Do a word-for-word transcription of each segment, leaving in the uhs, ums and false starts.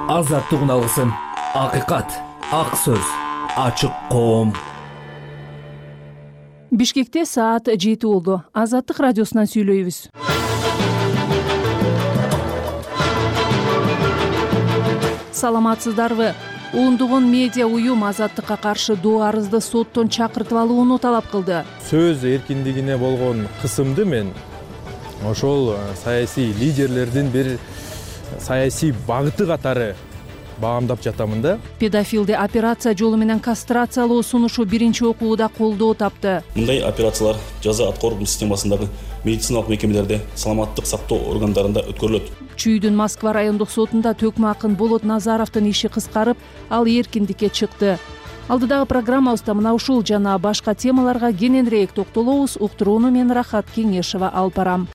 азаттык үналгысын, акыйкат, ак сөз, ачык коом. Бишкекте саат жети болду. Азаттык радиосунан сүйлөйбүз. Саламатсыздарбы? Ондогон медиа уюм азаттыкка каршы доо арызды соттон чакыртып алууну талап кылды. Сөз эркиндигине болгон кысымды мен ошол саясий лидерлердин бир саясий багыты катары баамдап жатамын да. Педофилди операция жолу менен кастрациялоо сунушу биринчи окууда колдоо тапты. Мындай операциялар жаза аткаруу системасындагы медициналык мекемелерде, саламаттык сактоо органдарында өткөрүлөт. Чүйдүн Москва райондук сотунда төкмө акын Болот Назаровдун иши кыскарып, ал эркиндикке чыкты. Алдыдагы программабызда мына ушул жана башка темаларга кененирээк токтолобуз. Уктурууну мен Рахат Кеңешева алып барам.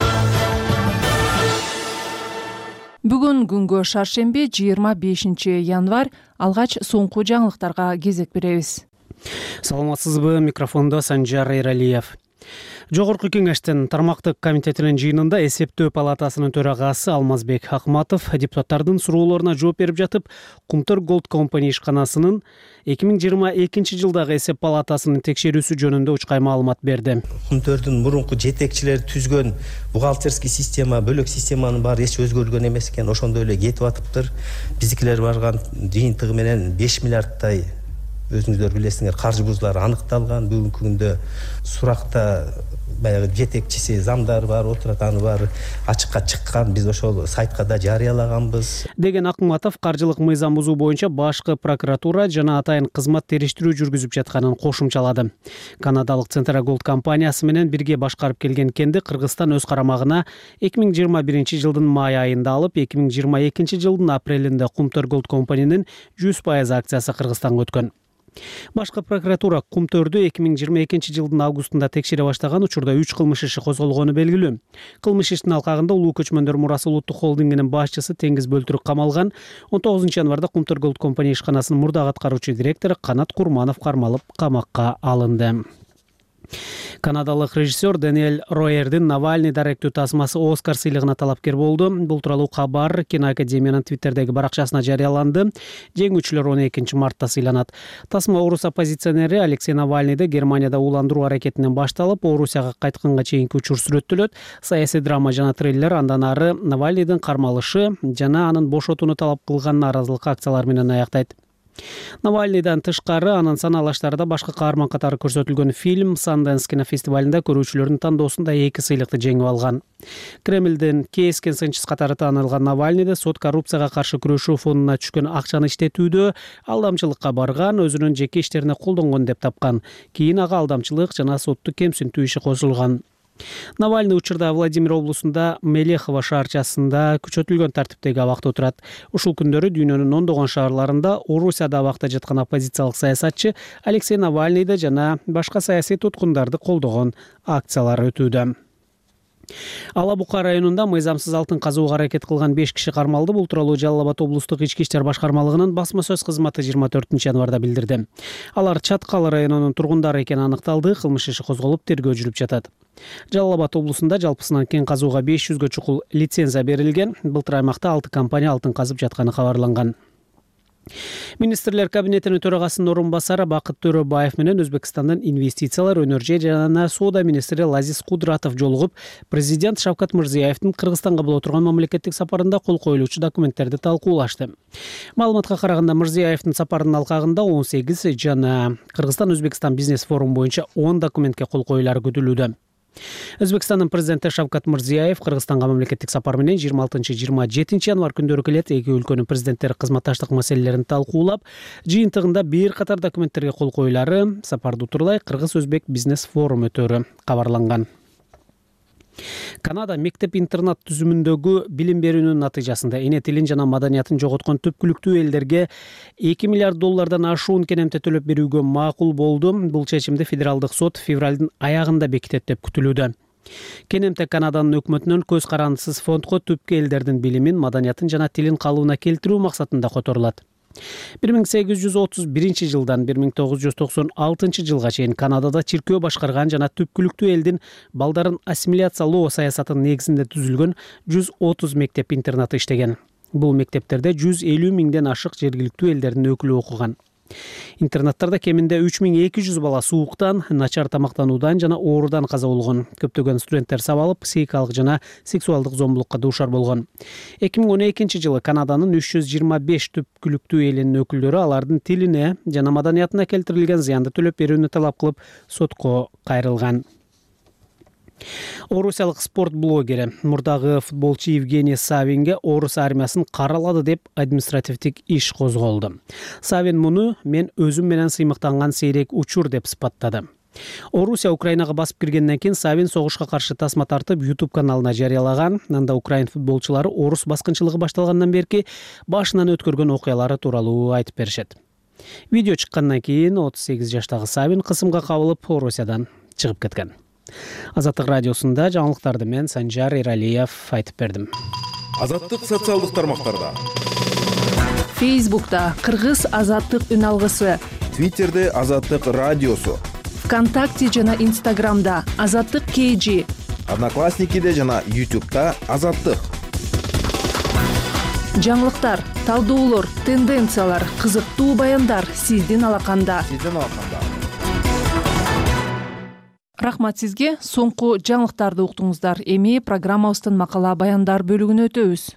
Бүгүн күнгө шаршемби жыйырма бешинчи январь. Алгач соңку жаңылыктарга кезек беребиз. Саламатсызбы, микрофондо Санжар Эралиев. Жогорку кеңештин тармактык комитетинин жыйынында эсептөө палатасынын төрагасы Алмазбек Акматов депутаттардын суроолоруна жооп берип жатып, Кумтөр Голд Компани ишканасынын эки миң жыйырма экинчи жылдагы эсеп палатасынын текшерүүсү жөнүндө учкай маалымат берди. Кумтөрдүн мурунку жетекчилери түзгөн бухгалтерский система, бөлөк системанын баары эч өзгөрүлгөн эмес экен, ошондой эле кетип атыптыр. Биздикилер барган жыйынтыгы менен беш миллиардтай өзүңүздөр билесиңер каржыбуздары аныкталган. Бүгүнкү күндө суракта баягы жетекчиси замдар бар, отурат, аны баары ачыкка чыккан. Биз ошол сайтка да жарыялаганбыз деген Акматов каржылык мыйзам бузуу боюнча башкы прокуратура жана атайын кызмат териштирүү жүргүзүп жатканын кошумчалады. Канадалык Central Gold компаниясы менен бирге башкарып келген кенди Кыргызстан өз карамагына эки миң жыйырма биринчи жылдын май айында алып, эки миң жыйырма экинчи жылдын апрелинде Кумтөр Gold компанинин жүз пайыз акциясы Кыргызстанга өткөн. Башкы прокуратура Кумтөрдү эки миң жыйырма экинчи жылдын августунда текшере баштаган учурда үч кылмыш иши козголгону белгилүү. Кылмыш иштин алкагында Улуу көчмөндөр мурасы улуттук холдингинин башчысы Теңиз Бөлтүрүк камалган. он тогузунчу январда Кумтөр Голд Компани ишканасынын мурдагы аткаруучу директору Канат Курманов кармалып, камакка алынды. Канадалык режиссер Даниэль Роердин Навальный даректүү тасмасы Оскар сыйлыгына талапкер болду. Бул тууралуу кабар Киноакадемиянын Твиттердеги баракчасына жарыяланды. Жеңүүчүлөр он экинчи мартта сыйланат. Тасма орус оппозиционери Алексей Навальныйды Германияда уландыруу аракетинен башталып, Орусияга кайтканга чейинки учур сүрөттөлөт. Саясий драма жана триллер, андан ары Навальныйдын кармалышы жана анын бошотууну талап кылган нааразылык акциялары менен аяктайт. Навальныйдан тышкары анын саналаштарында башка каарман катары көрсөтүлгөн фильм Sundance кинофестивалында көрүүчүлөрдүн тандоосунда эки сыйлыкты жеңип алган. Кремлдин кескен сынчысы катары таанылган Навальныйды сот коррупцияга каршы күрөшүү фондуна түшкөн акчаны иштетүүдө алдамчылыкка барган, өзүнүн жеке иштерине колдонгон деп тапкан. Кийин ага алдамчылык жана сотту кемсинтүү иши кошулган. Навальный учурда Владимир облусунда Мелехово шаарчасында күчөтүлгөн тартиптеги абакта отурат. Ушул күндөрү дүйнөнүн ондогон шаарларында Орусияда абакта жаткан оппозициялык саясатчы Алексей Навальныйды жана башка саясий туткундарды колдогон акциялар өтүүдө. Ала Бука районунда мыйзамсыз алтын казууга аракет кылган беш киши кармалды. Бул тууралуу Жалал Абад облустук ички иштер башкармалыгынын басма сөз кызматы жыйырма төртүнчү январда билдирди. Алар Чаткал районунун тургундары экени аныкталды. Кылмыш иши козголуп, тергөө жүрүп жатат. Жалал Абад облусунда жалпысынан кен казууга беш жүзгө чукул лицензия берилген. Былтыр аймакта алты компания алтын казып жатканы кабарланган. Министрлер кабинетинин төрагасынын орун басары Бакыт Төрөбаев менен Өзбекстандын инвестициялар, өнөр жана соода министри Лазиз Кудратов жолугуп, президент Шавкат Мирзиёевдин Кыргызстанга боло турган мамлекеттик сапарында кол коюлуучу документтерди талкуулашты. Маалыматка караганда Мирзиёевдин сапарынын алкагында он сегиз жана Кыргызстан-Өзбекстан бизнес форум боюнча он документке кол коюлары күтүлүүдө. Өзбекстандын президенти Шавкат Мирзиёев Кыргызстанга мамлекеттик сапар менен жыйырма алтынчы — жыйырма жетинчи январь күндөрү келет. Эки өлкөнүн президенттери кызматташтык маселелерин талкуулап, жыйынтыгында бир катар документтерге кол коюлары, сапарды утурлай Кыргыз-Өзбек бизнес форум өтөрү кабарланган. Канада мектеп-интернат түзүмүндөгү билим берүүнүн натыйжасында эне тилин жана маданиятын жоготкон түпкүлүктүү элдерге эки миллиард доллардан ашуун кенемте төлөп берүүгө макул болду. Бул чечимди федералдык сот февралдын аягында бекитет деп күтүлүүдө. Кенемте Канаданын өкмөтүнөн көз карандысыз фондко түпкү элдердин билимин, маданиятын жана тилин калыбына келтирүү максатында которулат. бир миң сегиз жүз отуз биринчи жылдан бир миң тогуз жүз токсон алтынчы жылга чейин Канадада чиркөө башкарган жана түпкүлүктүү элдин балдарын ассимиляциялоо саясатынын негизинде түзүлгөн жүз отуз мектеп интернаты иштеген. Бул мектептерде жүз элүү миңден ашык жергиликтүү элдердин өкүлү окуган. Интернаттарда кеминде үч миң эки жүз бала сууктан, начар тамактануудан жана оорудан каза болгон. Көптөгөн студенттер сабалып, психикалык жана сексуалдык зомбулукка дуушар болгон. эки миң он экинчи жылы Канаданын үч жүз жыйырма беш түпкүлүктүү элинин өкүлдөрү алардын тилине жана маданиятына келтирилген зыянды төлөп берүүнү талап кылып сотко кайрылган. Орусиялык спорт блогери мурдагы футболчу Евгений Савинге Орус армиясын каралады деп административдик иш козголду. Савин муну мен өзүм менен сыймыктанган сейрек учур деп сыпаттады. Орусия Украинага басып киргенден кийин Савин согушка каршы тасма тартып YouTube каналына жарыялаган. Анда украин футболчулары Орус баскынчылыгы башталгандан берки башынан өткөргөн окуялары тууралуу айтып беришет. Видео чыккандан кийин отуз сегиз жаштагы Савин кысымга кабылып Орусиядан чыгып кеткен. Азаттык радиосунда жаңылыктарды мен Санжар Эралиев айтып бердим. Азаттык социалдык тармактарда. Фейсбукта Кыргыз Азаттык үн алгысы, Твиттерде Азаттык радиосу, ВКонтакте жана Инстаграмда Азаттык кей джи, Одноклассникиде жана Ютубта Азаттык. Жаңылыктар, талдоолор, тенденциялар, кызыктуу баяндар сиздин алаканда. Сиздин алаканда. Рахмат сизге. Соңку жаңылыктарды уктуңуздар. Эми программабыздын макала баяндар бөлүгүнө өтөбүз.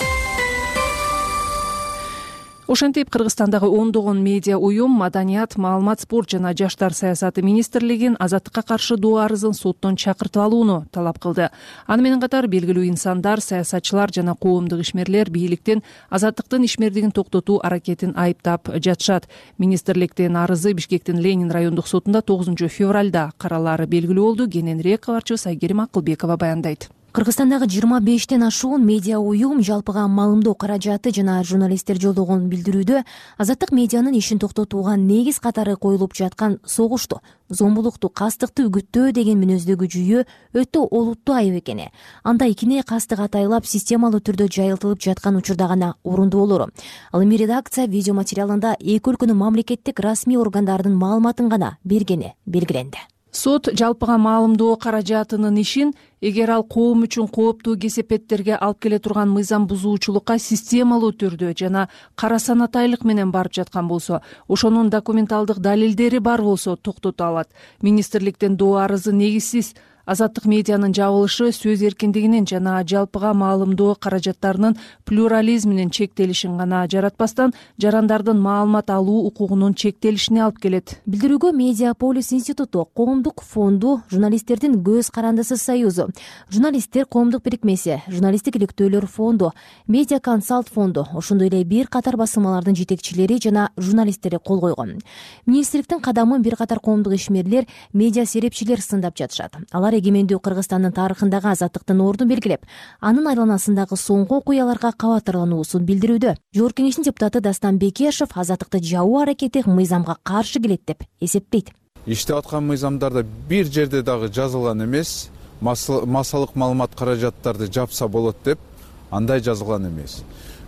Ошентип Кыргызстандагы ондогон медиа уюм маданият, маалымат, спорт жана жаштар саясаты министрлигин азаттыкка каршы доо арызын соттон чакыртып алууну талап кылды. Аны менен катар белгилүү инсандар, саясатчылар жана коомдук ишмерлер бийликтен азаттыктын ишмердигин токтотуу аракетин айыптап жатышат. Министрликтин арызы Бишкектин Ленин райондук сотунда тогузунчу февралда каралары белгилүү болду. Кененирээк кабарчыбыз Айгерим Акылбекова баяндайт. Кыргызстандагы жыйырма бештен ашуун медиа уюм жалпыга маалымдоо каражаты жана журналисттер жолдогон билдирүүдө азаттык медианын ишин токтотууга негиз катары коюлуп жаткан согушту, зомбулукту, кастыкты үгүттөө деген мүнөздөгү жүйө өтө олуттуу айып экени, анда икине кастык атайлап системалуу түрдө жайылтылып жаткан учурда гана орунду болору. Ал эми редакция видео материалында эки өлкөнүн мамлекеттик расмий органдарынын маалыматын гана бергени белгиленди. Сот жалпыга маалымдоо каражатынын ишин эгер ал коом үчүн кооптуу кесепеттерге алып келе турган мыйзам бузуучулукка системалуу түрдө жана карасанатайлык менен барып жаткан болсо, ошонун документалдык далилдери бар болсо токтото алат. Министрликтин доо арызы негизсиз. Азаттык медианын жабылышы сөз эркиндигинин жана жалпыга маалымдоо каражаттарынын плюрализминин чектелишин гана жаратпастан, жарандардын маалымат алуу укугунун чектелишине алып келет. Билдирүүгө Медиаполис институту, коомдук фонду, журналисттердин көз карандысы союзу, журналисттер коомдук бирикмеси, журналисттик иликтөөлөр фонду, Медиа консалт фонду, ошондой эле бир катар басылмалардын жетекчилери жана журналисттери кол койгон. Министрликтин кадамын бир катар коомдук ишмерлер, медиа серепчилер сындап жатышат. Алар эгемендүү Кыргызстандын тарыхындагы азаттыктын ордун белгилеп, анын айланасындагы соңку окуяларга кабаттарлануусун билдирүүдө. Жогорку кеңештин депутаты Дастан Бекешев азаттыкты жабуу аракети мыйзамга каршы келет деп эсептейт. Иштеп аткан мыйзамдарда бир жерде дагы жазылган эмес, массалык маалымат каражаттарды жапса болот деп андай жазылган эмес.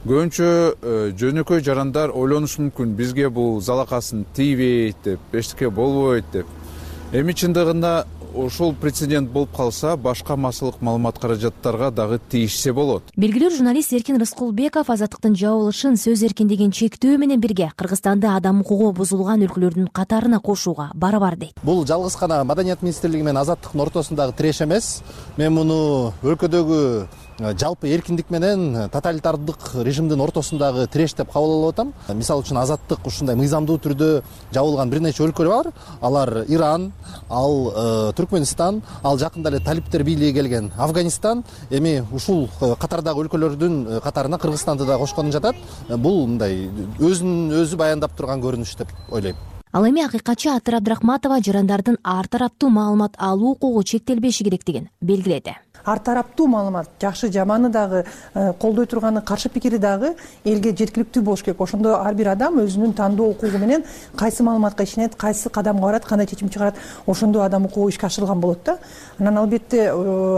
Көбүнчө жөнөкөй жарандар ойлонушу мүмкүн, бизге бул залакасын тийбейт деп, эчтеке болбойт деп. Эми чындыгында ошол прецедент болуп калса, башка массалык маалымат каражаттарга дагы тийишсе болот. Белгилүү журналист Эркин Рыскулбеков азаттыктын жабылышын сөз эркиндигин чектөө менен бирге Кыргызстанды адам укугу бузулган өлкөлөрдүн катарына кошууга барабар дейт. Бул жалгыз гана Маданият министрлиги менен азаттыктын ортосундагы тиреш эмес. Мен муну өлкөдөгү жалпы эркиндик менен тоталитардык режимдин ортосундагы тиреш деп кабыл алып атам. Мисалы үчүн азаттык ушундай мыйзамдуу түрдө жабылган бир нече өлкөлөр бар. Алар Иран, ал Түркмөнстан, ал жакында эле талиптер бийлиги келген Афганистан, эми ушул катардагы өлкөлөрдүн катарына Кыргызстанды да кошкон жатат. Бул мындай өзүн өзү баяндап турган көрүнүш деп ойлойм. Ал эми акыйкатчы Атыр Абдрахматова жарандардын ар тараптуу маалымат алуу укугу чектелбеши керектигин белгиледи. Ар тараптуу маалымат, жакшы жаманы дагы, колдой турганы, каршы пикири дагы элге жеткиликтүү болуш керек. Ошондо ар бир адам өзүнүн тандоо укугу менен кайсы маалыматка ишенет, кайсы кадамга барат, кандай чечим чыгарат, ошондо адам укугу ишке ашырылган болот да. Анан албетте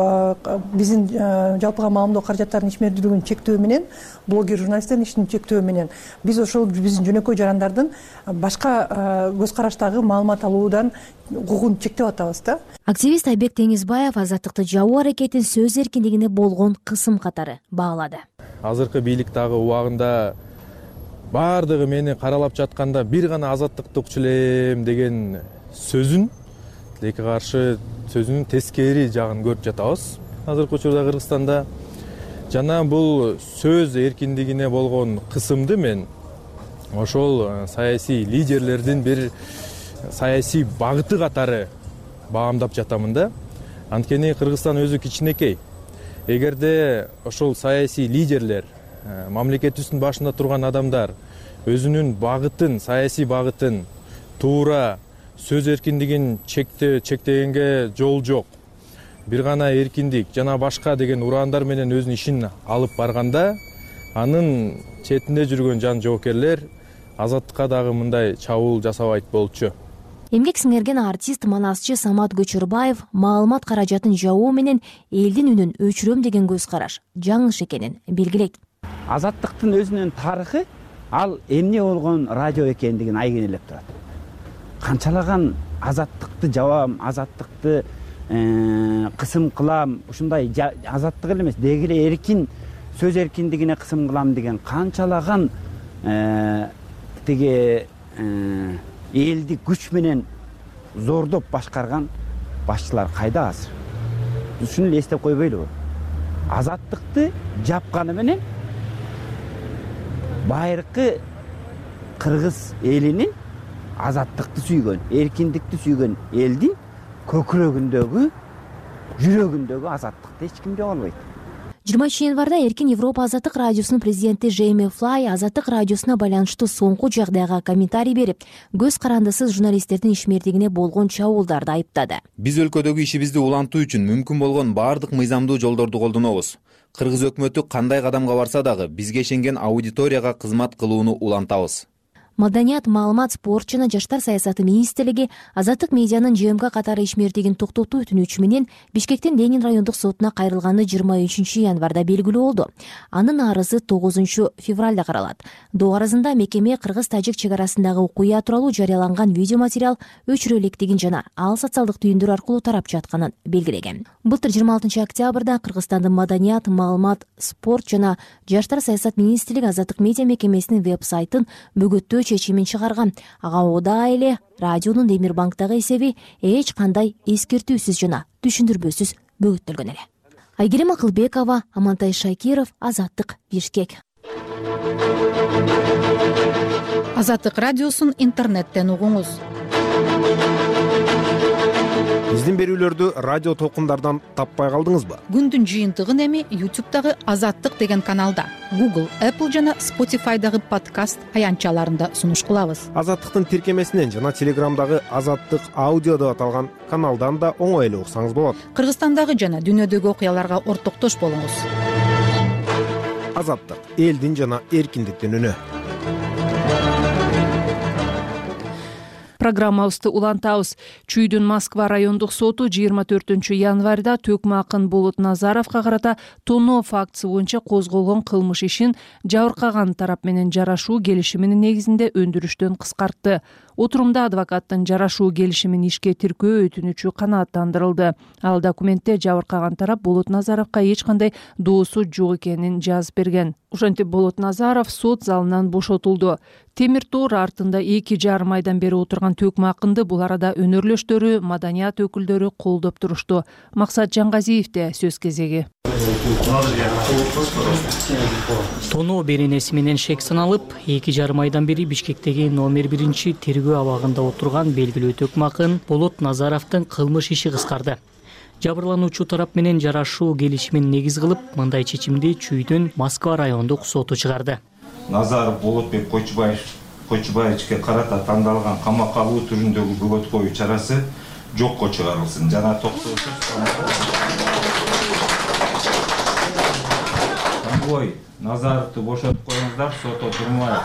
биздин жалпыга маалымдоо каражаттарынын ишмердүүлүгүн чектөө менен, блогер журналисттердин ишин чектөө менен биз ошол биздин жөнөкөй жарандардын башка көз караштагы маалымат алуудан укугун чектеп атабыз да. Активист Айбек Теңизбаев азаттыкты жабуу аракетин сөз эркиндигине болгон кысым катары баалады. Азыркы бийликтагы убагында баардыгы мени каралап жатканда бир гана азаттыкты укчу элем деген сөзүн тилекке каршы сөзүнүн тескери жагын көрүп жатабыз азыркы учурда Кыргызстанда. Жана бул сөз эркиндигине болгон кысымды мен ошол саясий лидерлердин бир саясий багыты катары баамдап жатамын да. Анткени Кыргызстан өзү кичинекей. Эгерде ошол саясий лидерлер, мамлекетибиздин башында турган адамдар өзүнүн багытын, саясий багытын туура сөз эркиндигин чектегенге жол жок, бир гана эркиндик жана башка деген ураандар менен өзүнүн ишин алып барганда, анын четинде жүргөн жан жоокерлер азаттыкка дагы мындай чабуул жасабайт болчу. Эмгек сиңерген артист, манасчы Самат Көчөрбаев маалымат каражатын жабуу менен элдин үнүн өчүрөм деген көз караш жаңылыш экенин белгилейт. Азаттыктын өзүнүн тарыхы ал эмне болгон радио экендигин айгинелеп турат. Канчалаган азаттыкты жабам, азаттыкты кысым кылам, ушундай азаттык эле эмес, деги эле эркин сөз эркиндигине кысым кылам деген канчалаган тиги элди күч менен зордоп башкарган башчылар кайда азыр? Ушуну эле эстеп койбойлубу? Азаттыкты жапканы менен байыркы кыргыз элинин азаттыкты сүйгөн, эркиндикти сүйгөн элдин көкүрөгүндөгү, жүрөгүндөгү азаттыкты эч ким жаба албайт. жыйырманчы январда Эркин Европа азаттык радиосунун президенти Джейми Флай азаттык радиосуна байланыштуу соңку жагдайга комментарий берип, көз карандысыз журналисттердин ишмердигине болгон чабуулдарды айыптады. Биз өлкөдөгү ишибизди улантуу үчүн мүмкүн болгон баардык мыйзамдуу жолдорду колдонобуз. Кыргыз өкмөтү кандай кадамга барса дагы бизге ишенген аудиторияга кызмат кылууну улантабыз. Маданият, маалымат, спорт жана жаштар саясаты министрлиги азаттык медианын ЖМК катары ишмердигин токтотуу өтүнүчү менен Бишкектин Ленин райондук сотуна кайрылганы жыйырма үчүнчү январда белгилүү болду. Анын арызы тогузунчу февралда каралат. Доо арызында мекеме кыргыз-тажик чек арасындагы окуя тууралуу жарыяланган видеоматериал өчүрө электигин жана ал социалдык түйүндөр аркылуу тарап жатканын белгилеген. Былтыр жыйырма алтынчы октябрда Кыргызстандын Маданият, маалымат, спорт жана жаштар саясат министрлиги азаттык медиа мекемесинин веб-сайтын бөгөттөө чечимин чыгарган. Ага ода эле радионун Демирбанктагы эсеби эч кандай эскертүүсүз жана түшүндүрбөсүз бөгөттөлгөн эле. Айгерим Акылбекова, Амантай Шакиров, Азаттык, Бишкек. Азаттык радиосун интернеттен угуңуз. Биздин берүүлөрдү радио толкундардан таппай калдыңызбы? Күндүн жыйынтыгын эми ютубтагы Азаттык деген каналда, Google, Apple жана Spotify'дагы подкаст аянтчаларында сунуш кылабыз. Азаттыктын тиркемесинен жана Телеграмдагы Азаттык аудио деп аталган каналдан да оңой эле уксаңыз болот. Кыргызстандагы жана дүйнөдөгү окуяларга ортоктош болуңуз. Азаттык — элдин жана эркиндиктин үнү. Программабызды улантабыз. Чүйдүн Москва райондук соту жыйырма төртүнчү январда төкмө акын Болот Назаровго карата тоноо фактысы боюнча козголгон кылмыш ишин жабыркаган тарап менен жарашуу келишиминин негизинде өндүрүштөн кыскартты. Отурумда адвокаттын жарашуу келишимин ишке тиркөө өтүнүчү канааттандырылды. Ал документте жабыркаган тарап Болот Назаровго эч кандай доосу жок экенин жазып берген. Ошентип Болот Назаров сот залынан бошотулду. Темир тоор артында эки жарым айдан бери отурган төкмө акынды бул арада өнөрлөштөрү, маданият өкүлдөрү колдоп турушту. Максат Жаңгазиевде сөз кезеги. Тоноо беренеси менен шек саналып, эки жарым айдан бери Бишкектеги номер биринчи тергөө абагында отурган белгилүү төкмө акын Болот Назаровдун кылмыш иши кыскарды. Жабырлануучу тарап менен жарашуу келишимин негиз кылып, мындай чечимди Чүйдүн Москва райондук соту чыгарды. Назаров Болотбек Кочубаев Кочубаевичке карата тандалган камакка алуу түрүндөгү бөгөт коюу чарасы жокко чыгарылсын жана токтоосуз Тамбой Назаровду бошотуп коюңуздар, сот отурмайт.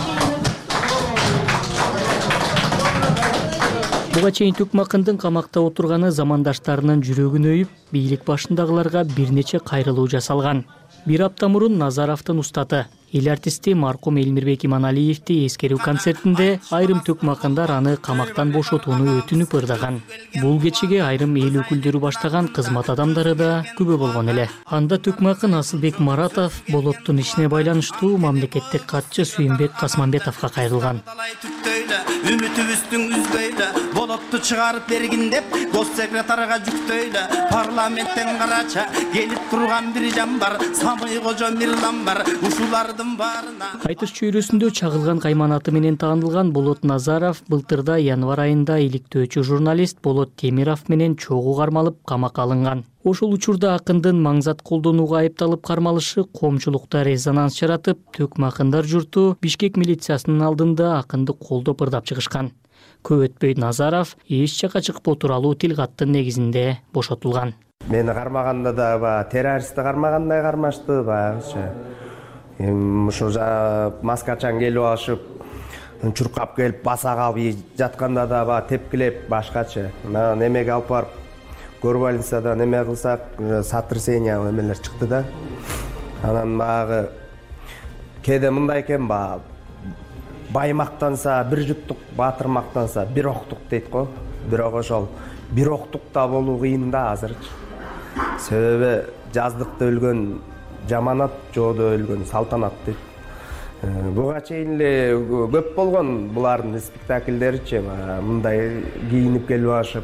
Буга чейин төкмө акындын камакта отурганы замандаштарынын жүрөгүн өйүп, бийлик башындагыларга бир нече кайрылуу жасалган. Бир апта мурун Назаровдун устаты эл артисти маркум Элмирбек Иманалиевди эскерүү концертинде айрым төкмө акындар аны камактан бошотууну өтүнүп ырдаган. Бул кечеге айрым эл өкүлдөрү баштаган кызмат адамдары да күбө болгон эле. Анда төкмө акын Асылбек Маратов болоттун ишине байланыштуу мамлекеттик катчы Сүйүнбек Касманбетовго кайрылган. Үмүтүбүздүн үзбөйлө болотту чыгарып бергин деп гос секретарга жүктөйлө. Парламенттен карача келип турган бир жан бар, Самый Кожо Мирлан бар, ушулардын баарына. Айтыш чөйрөсүндө чагылган кайманаты менен таанылган Болот Назаров былтырда январь айында иликтөөчү журналист Болот Темиров менен чогуу кармалып камакка алынган. Ошол учурда акындын маңзат колдонууга айыпталып кармалышы коомчулукта резонанс жаратып, төкмө акындар журту Бишкек милициясынын алдында акынды колдоп ырдап чыгышкан. Көп өтпөй Назаров эч жака чыкпоо тууралуу тил каттын негизинде бошотулган. Мени кармаганда да ба террористти кармагандай кармашты, баягычы. Эми ошо маскачан келип алышып, чуркап келип баса калып жатканда да ба тепкилеп башкачы. Мына немеге алып барып горбольницада неме кылсак, сотрясение эмелер чыкты да. Анан баягы кээде мындай экен, ба бай мактанса бир жуттук, баатыр мактанса бир октук дейт го. Бирок ошол бир октукта болуу кыйын да азырчы. Себеби жаздыкта өлгөн жаманат, жоодо өлгөн салтанат дейт. Буга чейин эле көп болгон булардын спектакльдеричи, мындай кийинип келип алышып,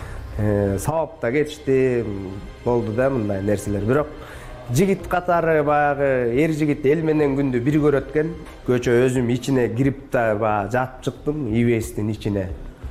сабап да кетишти, болду да мындай нерселер. Бирок жигит катары баягы эр жигит эл менен күндү бир көрөт экен. Көчө өзүм ичине кирип да баягы жатып чыктым, ИВСтин ичине.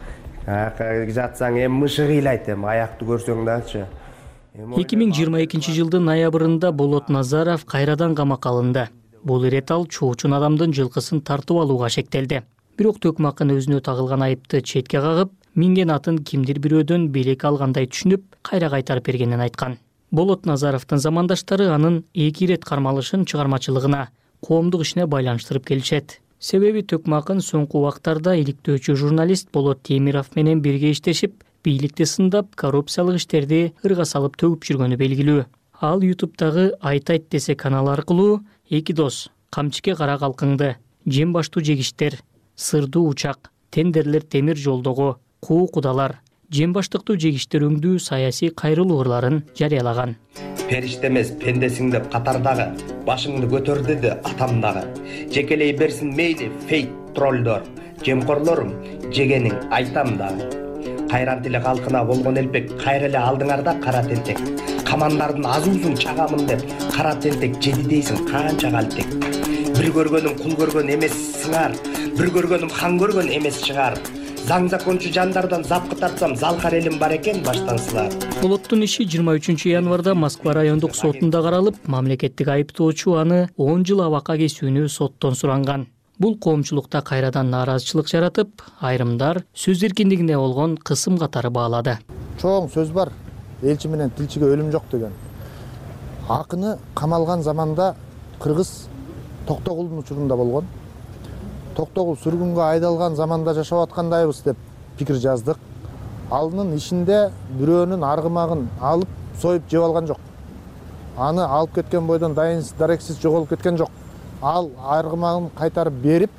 Жатсаң эми мышы кыйлайт, эми аякты көрсөң дачы. эки миң жыйырма экинчи жылдын ноябрында Болот Назаров кайрадан камакка алынды. Бул ирет ал чоочун адамдын жылкысын тартып алууга шектелди. Бирок төкмө акын өзүнө тагылган айыпты четке кагып, минген атын кимдир бирөөдөн белек алгандай түшүнүп, кайра кайтарып бергенин айткан. Болот Назаровдун замандаштары анын эки ирет кармалышын чыгармачылыгына, коомдук ишине байланыштырып келишет. Себеби төкмө акын соңку убактарда иликтөөчү журналист Болот Темиров менен бирге иштешип, бийликти сындап, коррупциялык иштерди ырга салып төгүп жүргөнү белгилүү. Ал ютубтагы Айт айт десе каналы аркылуу эки дос, камчыке кара калкыңды, жем баштуу жегиштер, сырдуу учак, тендерлер темир жолдогу, куу кудалар, жем баштыктуу жегиштер өңдүү саясий кайрылуу ырларын жарыялаган. Периште эмес пендесиң деп катардагы, башыңды көтөр деди атам дагы. Жекелей берсин мейли фейк троллдор, жемкорлорум жегениң айтам дагы. Кайран тили калкына болгон элпек, кайра эле алдыңарда кара тентек. Камандардын азуусун чагамын деп, кара тентек жеди дейсиң канча калтек. Бир көргөнүм кул көргөн эмес сыңар, бир көргөнүм хан көргөн эмес чыгар. Заң закончу жандардан запкы тартсам, залкар элим бар экен баштан сылар. Болоттун иши жыйырма үчүнчү январда Москва райондук сотунда каралып, мамлекеттик айыптоочу аны он жыл абакка кесүүнү соттон суранган. Бул коомчулукта кайрадан нааразычылык жаратып, айрымдар сөз эркиндигине болгон кысым катары баалады. Чоң сөз бар, элчи менен тилчиге өлүм жок деген. Акыны камалган заманда Кыргыз Токтогулдун учурунда болгон. Токтогул сүргүнгө айдалган заманда жашап аткандайбыз деп пикир жаздык. Алынын ишинде бирөөнүн аргымагын алып, союп жеп алган жок. Аны алып кеткен бойдон дайынсыз, дарексиз жоголуп кеткен жок. Ал аргымагын кайтарып берип,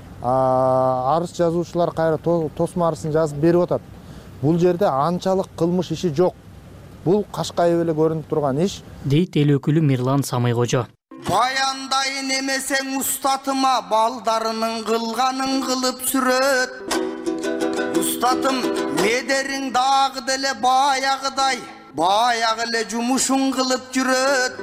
арыз жазуучулар кайра тосма арызын жазып берип атат. Бул жерде анчалык кылмыш иши жок. Бул кашкайып эле көрүнүп турган иш, дейт эл өкүлү Мирлан Самый Кожо. Баяндайын эмесең устатыма, балдарынын кылганын кылып сүрөт. Устатым медериң дагы деле баягыдай, баягы эле жумушун кылып жүрөт.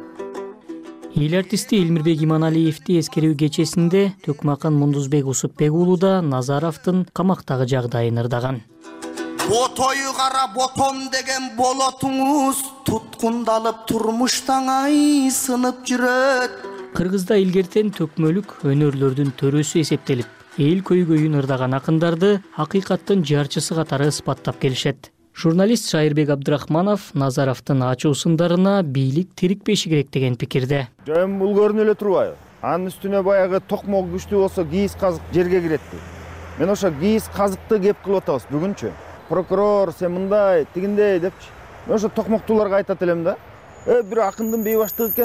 Эл артисти Элмирбек Иманалиевди эскерүү кечесинде төкмө акын Мундузбек Усупбек уулу да Назаровдун камактагы жагдайын ырдаган. Ботою кара ботом деген болотуңуз, туткундалып турмуштан ай сынып жүрөт. Кыргызда илгертен төкмөлүк өнөрлөрдүн төрөсү эсептелип, эл көйгөйүн ырдаган акындарды акыйкаттын жарчысы катары ыспаттап келишет. Журналист Шайырбек Абдрахманов Назаровдун ачуу сындарына бийлик тирикпеши керек деген пикирде. Жайым бул көрүнүп эле турбайбы? Анын үстүнө баягы токмок күчтүү болсо кийиз казык жерге кирет дейт. Мен ошо кийиз казыкты кеп кылып атабыз бүгүнчү. Прокурор сен мындай, тигиндей депчи. Мен ошо токмоктууларга айтат элем да. Э бир акындын бейбаштыгы экен.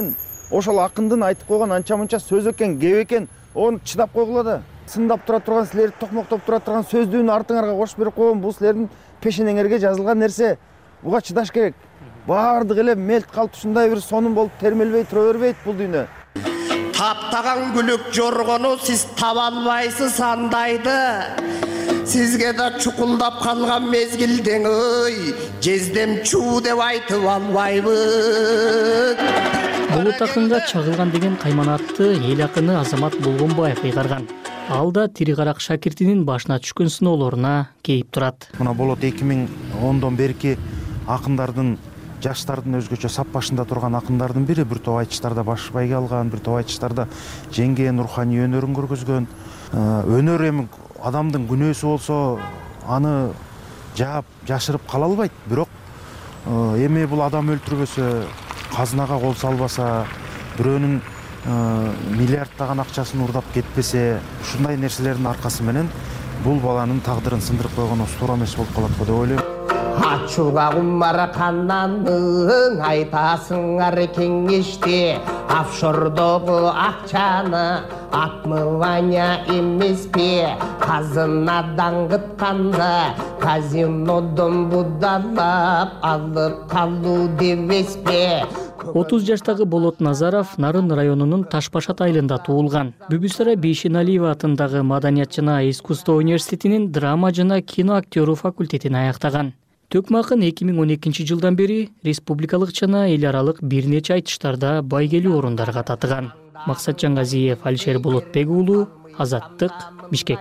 ошол акындын айтып койгон анча мынча сөз экен, кеп экен, оны чыдап койгула да. Сындап тура турган, силерди токмоктоп тура турган сөздүүнү артыңарга кошуп берип койгон, бул силердин пешенеңерге жазылган нерсе. Буга чыдаш керек. Бардыгы эле мелт калып ушундай бир сонун болуп термелбей тура бербейт бул дүйнө. Таптаган күлүк жоргону сиз таба албайсыз андайды. Сизге да чукулдап калган мезгилден ой, жездем чуу деп айтып албайбыз. Болот акынга чагылган деген кайманатты эл акыны Азамат Болгонбаев ыйгарган. Ал да тири карак шакиртинин башына түшкөн сыноолоруна кейип турат. Мына Болот эки миң ондон берки акындардын, жаштардын өзгөчө сап башында турган акындардын бири. Бир топ айтыштарда баш байге алган, бир топ айтыштарда жеңген, руханий өнөрүн көргөзгөн. Өнөр эми адамдын күнөөсү болсо, аны жаап, жашырып кала албайт. Бирок эми бул адам өлтүрбөсө, казынага кол салбаса, бирөөнүн миллиардтаган акчасын урдап кетпесе, ушундай нерселердин аркасы менен бул баланын тагдырын сындырып койгонубуз туура эмес болуп калат го деп ойлойм. Ачууга кумар кананын айтасыңар кеңешти, офшордогу акчаны отмывания эмеспи, казынадан кытканда казинодон будалап алып калуу дебеспи. отуз жаштагы Болот Назаров Нарын районунун Ташбашат айылында туулган. Бүбүсара Бейшеналиева атындагы Маданият жана искусство университетинин драма жана кино актёру факультетин аяктаган. Төкмө акын эки миң он экинчи жылдан бери республикалык жана эл аралык бир нече айтыштарда байгелүү орундарга татыган. Максат Жаңгазиев, Алишер Болотбек уулу, Азаттык, Бишкек.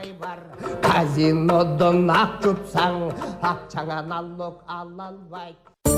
Казинодон ак жутсаң, акчаңа налог ала албайт.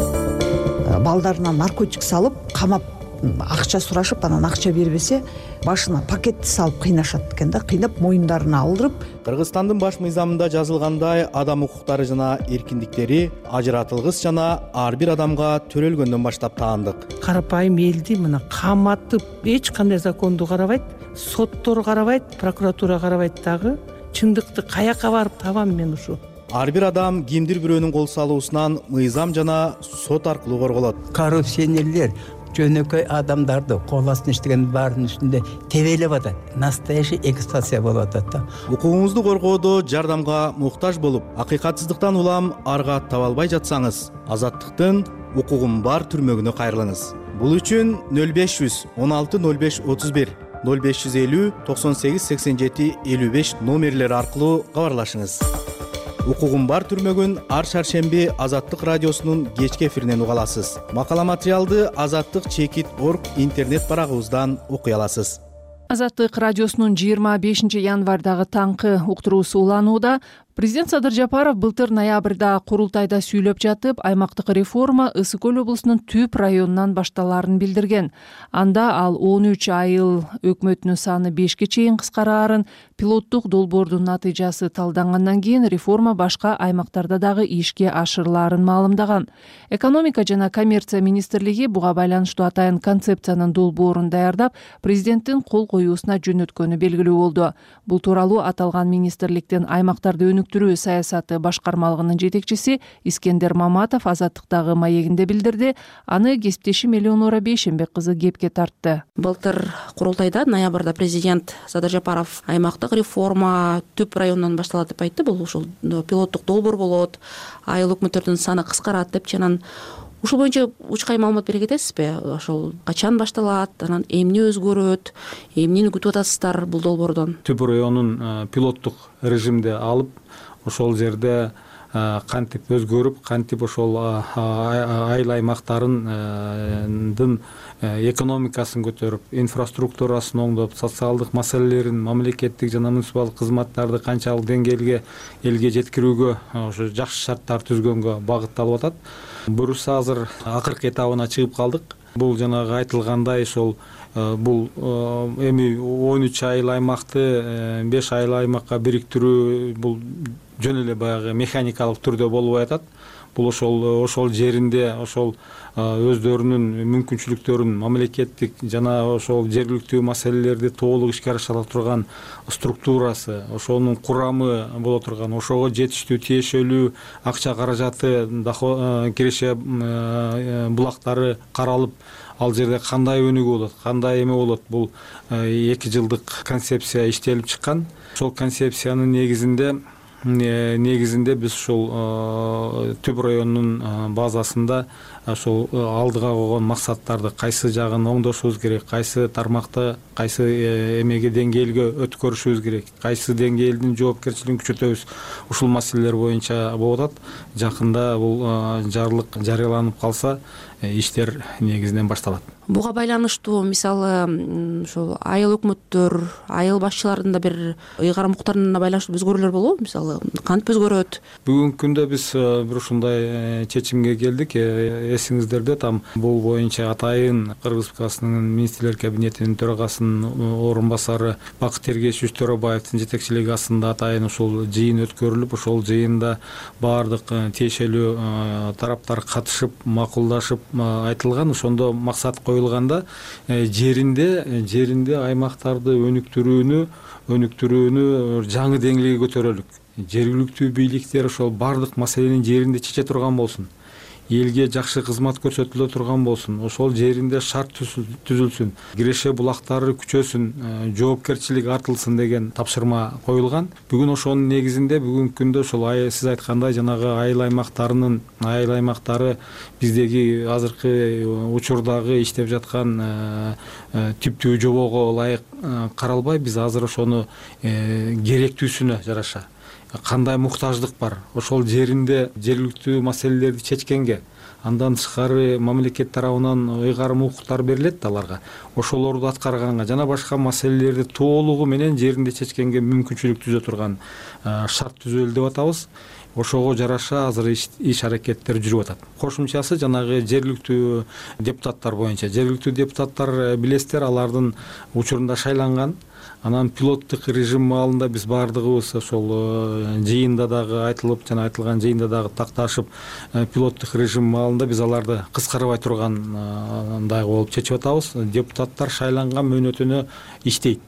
Балдарына наркотик салып, камап, акча сурашып, анан акча бербесе, башына пакетти салып кыйнашат экен да, кыйнап моюндарына алдырып. Кыргызстандын баш мыйзамында жазылгандай, адам укуктары жана эркиндиктери ажыратылгыс жана ар бир адамга төрөлгөндөн баштап таандык. Карапайым элди мына каматып, эч кандай законду карабайт, соттор карабайт, прокуратура карабайт дагы. Чындыкты каяка барып табам мен ушу? Ар бир адам кимдир бирөөнүн кол салуусунан мыйзам жана сот аркылуу корголот. Коррупционерлер жөнөкөй адамдарды кол астына иштеген баарынын үстүндө тебелеп атат. Настоящий эксплуатация болуп атат да. Укугуңузду коргоодо жардамга муктаж болуп, акыйкатсыздыктан улам арга таба албай жатсаңыз, Азаттыктын укугум бар түрмөгүнө кайрылыңыз. Бул үчүн нөл беш жүз он алты нөл беш отуз бир, нөл беш жүз элүү токсон сегиз сексен жети элүү беш номерлери аркылуу кабарлашыңыз. Укугум бар түрмөгүн ар шаршемби Азаттык радиосунун кечки эфиринен уга аласыз. Макала материалды Азаттык чекит точка орг интернет барагыбыздан окуй аласыз. Азаттык радиосунун жыйырма бешинчи январдагы таңкы уктуруусу уланууда. Президент Садыр Жапаров былтыр ноябрда курултайда сүйлөп жатып, аймактык реформа Ысык Көл облусунун түп районунан башталаарын билдирген. Анда ал он үч айыл өкмөтүнүн саны бешке чейин кыскараарын, пилоттук долбоордун натыйжасы талдангандан кийин реформа башка аймактарда дагы ишке ашырылаарын маалымдаган. Экономика жана коммерция министрлиги буга байланыштуу атайын концепциянын долбоорун даярдап, президенттин кол коюусуна жөнөткөнү белгилүү болду. Бул тууралуу аталган министрликтин аймактарды өнүктүрүү саясаты башкармалыгынын жетекчиси Искендер Маматов Азаттыктагы маегинде билдирди. Аны кесиптешим Элеонора Бейшенбек кызы кепке тартты. Былтыр курултайда ноябрда президент Садыр Жапаров аймактык реформа түп районунан башталат деп айтты. Бул ушул пилоттук долбоор болот, айыл өкмөттөрдүн саны кыскарат деп, анан ушул боюнча учкай маалымат бере кетесизби? Ошол качан башталат, анан эмне өзгөрөт, эмнени күтүп атасыздар бул долбоордон? Түп районун пилоттук режимде алып, ошол жерде кантип өзгөрүп, кантип ошол айыл аймактарындын экономикасын көтөрүп, инфраструктурасын оңдоп, социалдык маселелерин, мамлекеттик жана муниципалдык кызматтарды канчалык деңгээлге элге жеткирүүгө ошо жакшы шарттар түзгөнгө багытталып атат. Буюрса азыр акыркы этабына чыгып калдык. Бул жанагы айтылгандай ошол бул эми он үч айыл аймакты беш айыл аймакка бириктирүү бул жөн эле баягы механикалык түрдө болбой атат. Бул ошол ошол жеринде ошол өздөрүнүн мүмкүнчүлүктөрүн, мамлекеттик жана ошол жергиликтүү маселелерди толук ишке ашыра турган структурасы, ошонун курамы боло турган, ошого жетиштүү тиешелүү акча каражаты, киреше булактары каралып, ал жерде кандай өнүгүү болот, кандай эме болот, бул эки жылдык концепция иштелип чыккан. Ошол концепциянын негизинде негизинде биз ушул Түп районунун базасында ошол алдыга койгон максаттарды кайсы жагын оңдошубуз керек, кайсы тармакта кайсы эмеге деңгээлге өткөрүшүбүз керек, кайсы деңгээлдин жоопкерчилигин күчөтөбүз, ушул маселелер боюнча болуп атат. Жакында бул жарлык жарыяланып калса, иштер негизинен башталат. Буга байланыштуу мисалы ошол айыл өкмөттөр, айыл башчыларынын да бир ыйгарым укуктарына байланыштуу өзгөрүүлөр болобу? Мисалы кантип өзгөрөт? Бүгүнкү күндө биз бир ушундай чечимге келдик. Эсиңиздерде там бул боюнча атайын Кыргыз Республикасынын министрлер кабинетинин төрагасынын орун басары Бакыт Эргешевич Төрөбаевдин жетекчилиги астында атайын ушул жыйын өткөрүлүп, ошол жыйында баардык тиешелүү тараптар катышып, макулдашып айтылган. Ошондо максат коюлганда жеринде жеринде аймактарды өнүктүрүүнү өнүктүрүүнү жаңы деңгээлге көтөрөлүк. Жергиликтүү бийликтер ошол баардык маселени жеринде чече турган болсун. Элге жакшы кызмат көрсөтүлө турган болсун. Ошол жеринде шарт түзүлсүн. Киреше булактары күчөсүн, жоопкерчилик артылсын деген тапшырма коюлган. Бүгүн ошонун негизинде бүгүнкү күндө ошол сиз айткандай жанагы айыл аймактарынын айыл аймактары биздеги азыркы учурдагы иштеп жаткан түптүү жобого ылайык каралбай, биз азыр ошону керектүүсүнө жараша кандай муктаждык бар, ошол жеринде жергиликтүү маселелерди чечкенге, андан тышкары мамлекет тарабынан ыйгарым укуктар берилет аларга. Ошолорду аткарганга жана башка маселелерди толугу менен жеринде чечкенге мүмкүнчүлүк түзө турган шарт түзөлдү деп атабыз. Ошого жараша азыр иш аракеттер жүрүп атат. Кошумчасы жанагы жергиликтүү депутаттар боюнча. Жергиликтүү депутаттар билесиздер, алардын учурунда шайланган. Анан пилоттук режим маалында биз баардыгыбыз ошол жыйында дагы айтылып, жана айтылган жыйында дагы такташып, пилоттук режим маалында биз аларды кыскарбай тургандай болуп чечип атабыз. Депутаттар шайланган мөөнөтүнө иштейт.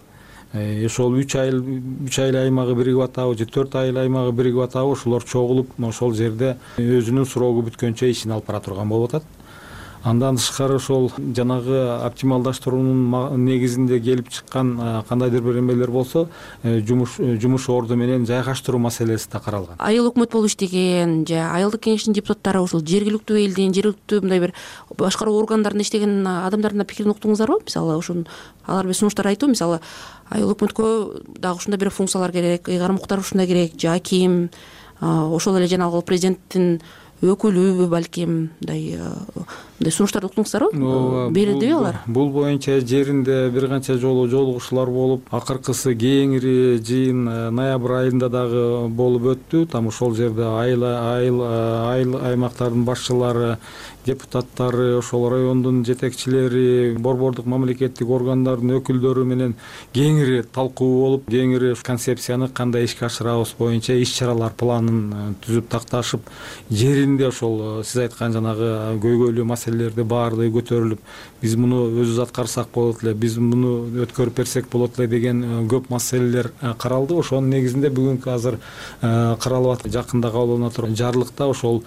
Ошол үч айыл үч айыл аймагы биригип атабы же төрт айыл аймагы биригип атабы, ошолор чогулуп ошол жерде өзүнүн суроогу бүткөнчө ишин алып бара турган болуп атат. Андан тышкары ошол жанагы оптималдаштыруунун негизинде келип чыккан кандайдыр бир эмелер болсо, жумуш жумуш орду менен жайгаштыруу маселеси да каралган. Айыл өкмөт болуп иштеген же айылдык кеңештин депутаттары ошол жергиликтүү элдин, жергиликтүү мындай бир башкаруу органдарында иштеген адамдардын пикирин уктуңуздарбы? Мисалы ошон алар бир сунуштар айтуу, мисалы айыл өкмөткө дагы ушундай бир функциялар керек, ыйгарым укуктар ушундай керек, же аким, ошол эле жанагы президенттин өкүлүбү балким, мындай мындай сунуштарды уктуңуздарбы? Берилдиби алар? Бул боюнча жеринде бир канча жолу жолугушуулар болуп, акыркысы кеңири жыйын ноябрь айында дагы болуп өттү. Там ошол жерде айыл айыл айыл аймактардын башчылары, депутаттары, ошол райондун жетекчилери, борбордук мамлекеттик органдардын өкүлдөрү менен кеңири талкуу болуп, кеңири концепцияны кандай ишке ашырабыз боюнча иш-чаралар планын түзүп такташып, жеринде ошол сиз айткан жанагы көйгөйлүү маселелерди баардыгы көтөрүлүп, биз муну өзүбүз аткарсак болот эле, биз муну өткөрүп берсек болот эле деген көп маселелер каралды. Ошонун негизинде бүгүнкү азыр каралып атат. Жакында кабылдана турган жарлыкта ошол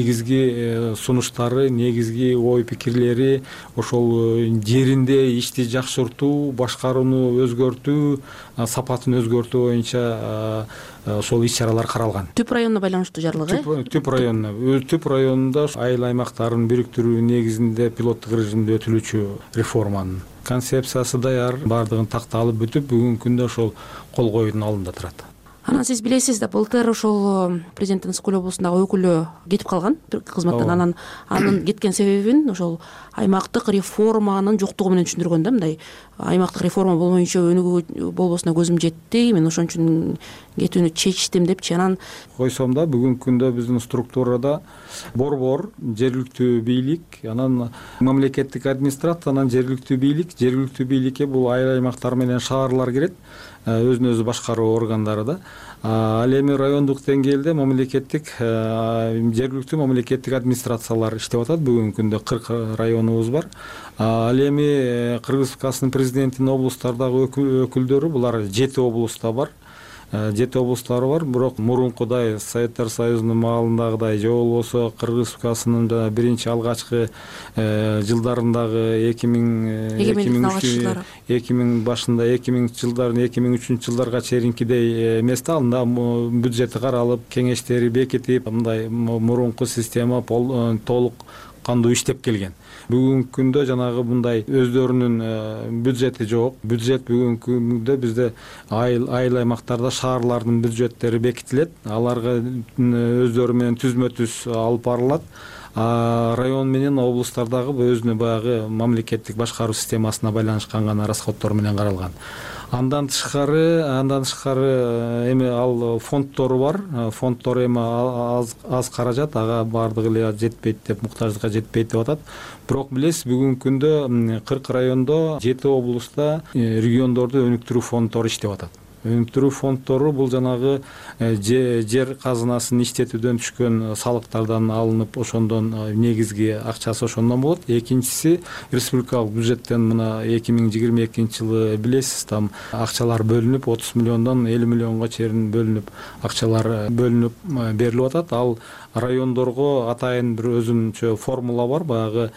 негизги сунуштары, негизги ой пикирлери ошол жеринде ишти жакшыртуу, башкарууну өзгөртүү, сапатын өзгөртүү боюнча ошол иш-чаралар каралган. Түп районуна байланыштуу жарлык, э? Түп районуна. Түп районунда айыл аймактарын бириктирүү негизинде пилоттук режимде өтүлүүчү реформанын концепциясы даяр, баардыгын такталып бүтүп, бүгүнкү күндө ошол кол коюудун алдында турат. Анан сиз билесиз да, былтыр ошол президенттин Ысык көл облусундагы өкүлү кетип калган кызматтан. Анан анын кеткен себебин ошол аймактык реформанын жоктугу менен түшүндүргөн да, мындай аймактык реформа болбоюнча өнүгүү болбосуна көзүм жетти, мен ошон үчүн кетүүнү чечтим депчи. Анан койсом да, бүгүнкү күндө биздин структурада борбор, жергиликтүү бийлик, анан мамлекеттик администрация, анан жергиликтүү бийлик, жергиликтүү бийликке бул айыл аймактар менен шаарлар кирет, өзүн өзү башкаруу органдары да. Ал эми райондук деңгээлде мамлекеттик жергиликтүү мамлекеттик администрациялар иштеп атат. Бүгүнкү күндө кырк районубуз бар. Ал эми Кыргыз Республикасынын президентинин облустардагы өкүлдөрү, булар жети облуста бар. жети облустары бар, бирок мурункудай Советтер Союзунун маалындагыдай же болбосо Кыргыз Республикасынын жана биринчи алгачкы жылдарындагы эки миң эки миң башында эки миңинчи жылдарын эки миң үчүнчү жылдарга чейинкидей эмес да, анда бюджети каралып, кеңештери бекитип, мындай мурунку система толук кандуу иштеп келген. Бүгүнкү күндө жанагы мындай өздөрүнүн бюджети жок. Бюджет бүгүнкү күндө бизде айыл айыл аймактарда шаарлардын бюджеттери бекитилет. Аларга өздөрү менен түзмө түз алып барылат. Район менен облустардагы өзүнө баягы мамлекеттик башкаруу системасына байланышкан гана расходдор менен каралган. Андан тышкары, андан тышкары эми ал фондтору бар. Фондтор эми аз, аз каражат, ага бардыгы эле жетпейт деп, муктаждыкка жетпейт деп атат. Бирок билесиз, бүгүнкү күндө кырк райондо жети облуста региондорду өнүктүрүү фондтору иштеп атат. Өнүктүрүү фондтору бул жанагы жер казынасын иштетүүдөн түшкөн салыктардан алынып, ошондон негизги акчасы ошондон болот. Экинчиси республикалык бюджеттен мына эки миң жыйырма экинчи жылы билесиз, там акчалар бөлүнүп, отуз миллиондон элүү миллионго чейин бөлүнүп, акчалар бөлүнүп берилип атат. Ал райондорго атайын бир өзүнчө формула бар, баягы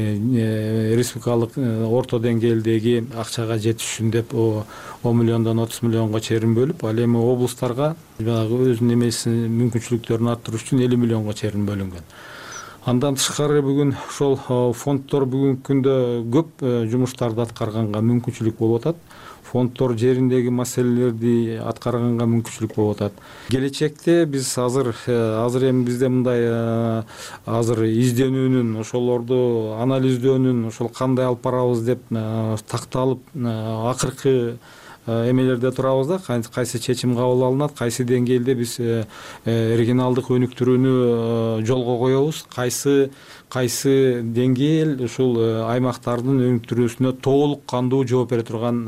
республикалык орто деңгээлдеги акчага жетиш үчүн деп он миллиондон отуз миллионго чейин бөлүп, ал эми облустарга баягы өзүнүн эмесин мүмкүнчүлүктөрүн арттыруу үчүн элүү миллионго чейин бөлүнгөн. Андан тышкары бүгүн ошол фондтор бүгүнкү күндө көп жумуштарды аткарганга мүмкүнчүлүк болуп атат. Фондтор жериндеги маселелерди аткарганга мүмкүнчүлүк болуп атат. Келечекте биз азыр азыр эми бизде мындай азыр изденүүнүн, ошолорду анализдөөнүн, ошол кандай алып барабыз деп такталып, акыркы эмелерде турабыз да, кайсы чечим кабыл алынат, кайсы деңгээлде биз регионалдык өнүктүрүүнү жолго коебуз, кайсы кайсы деңгээл ушул аймактардын өнүктүрүүсүнө толук кандуу жооп бере турган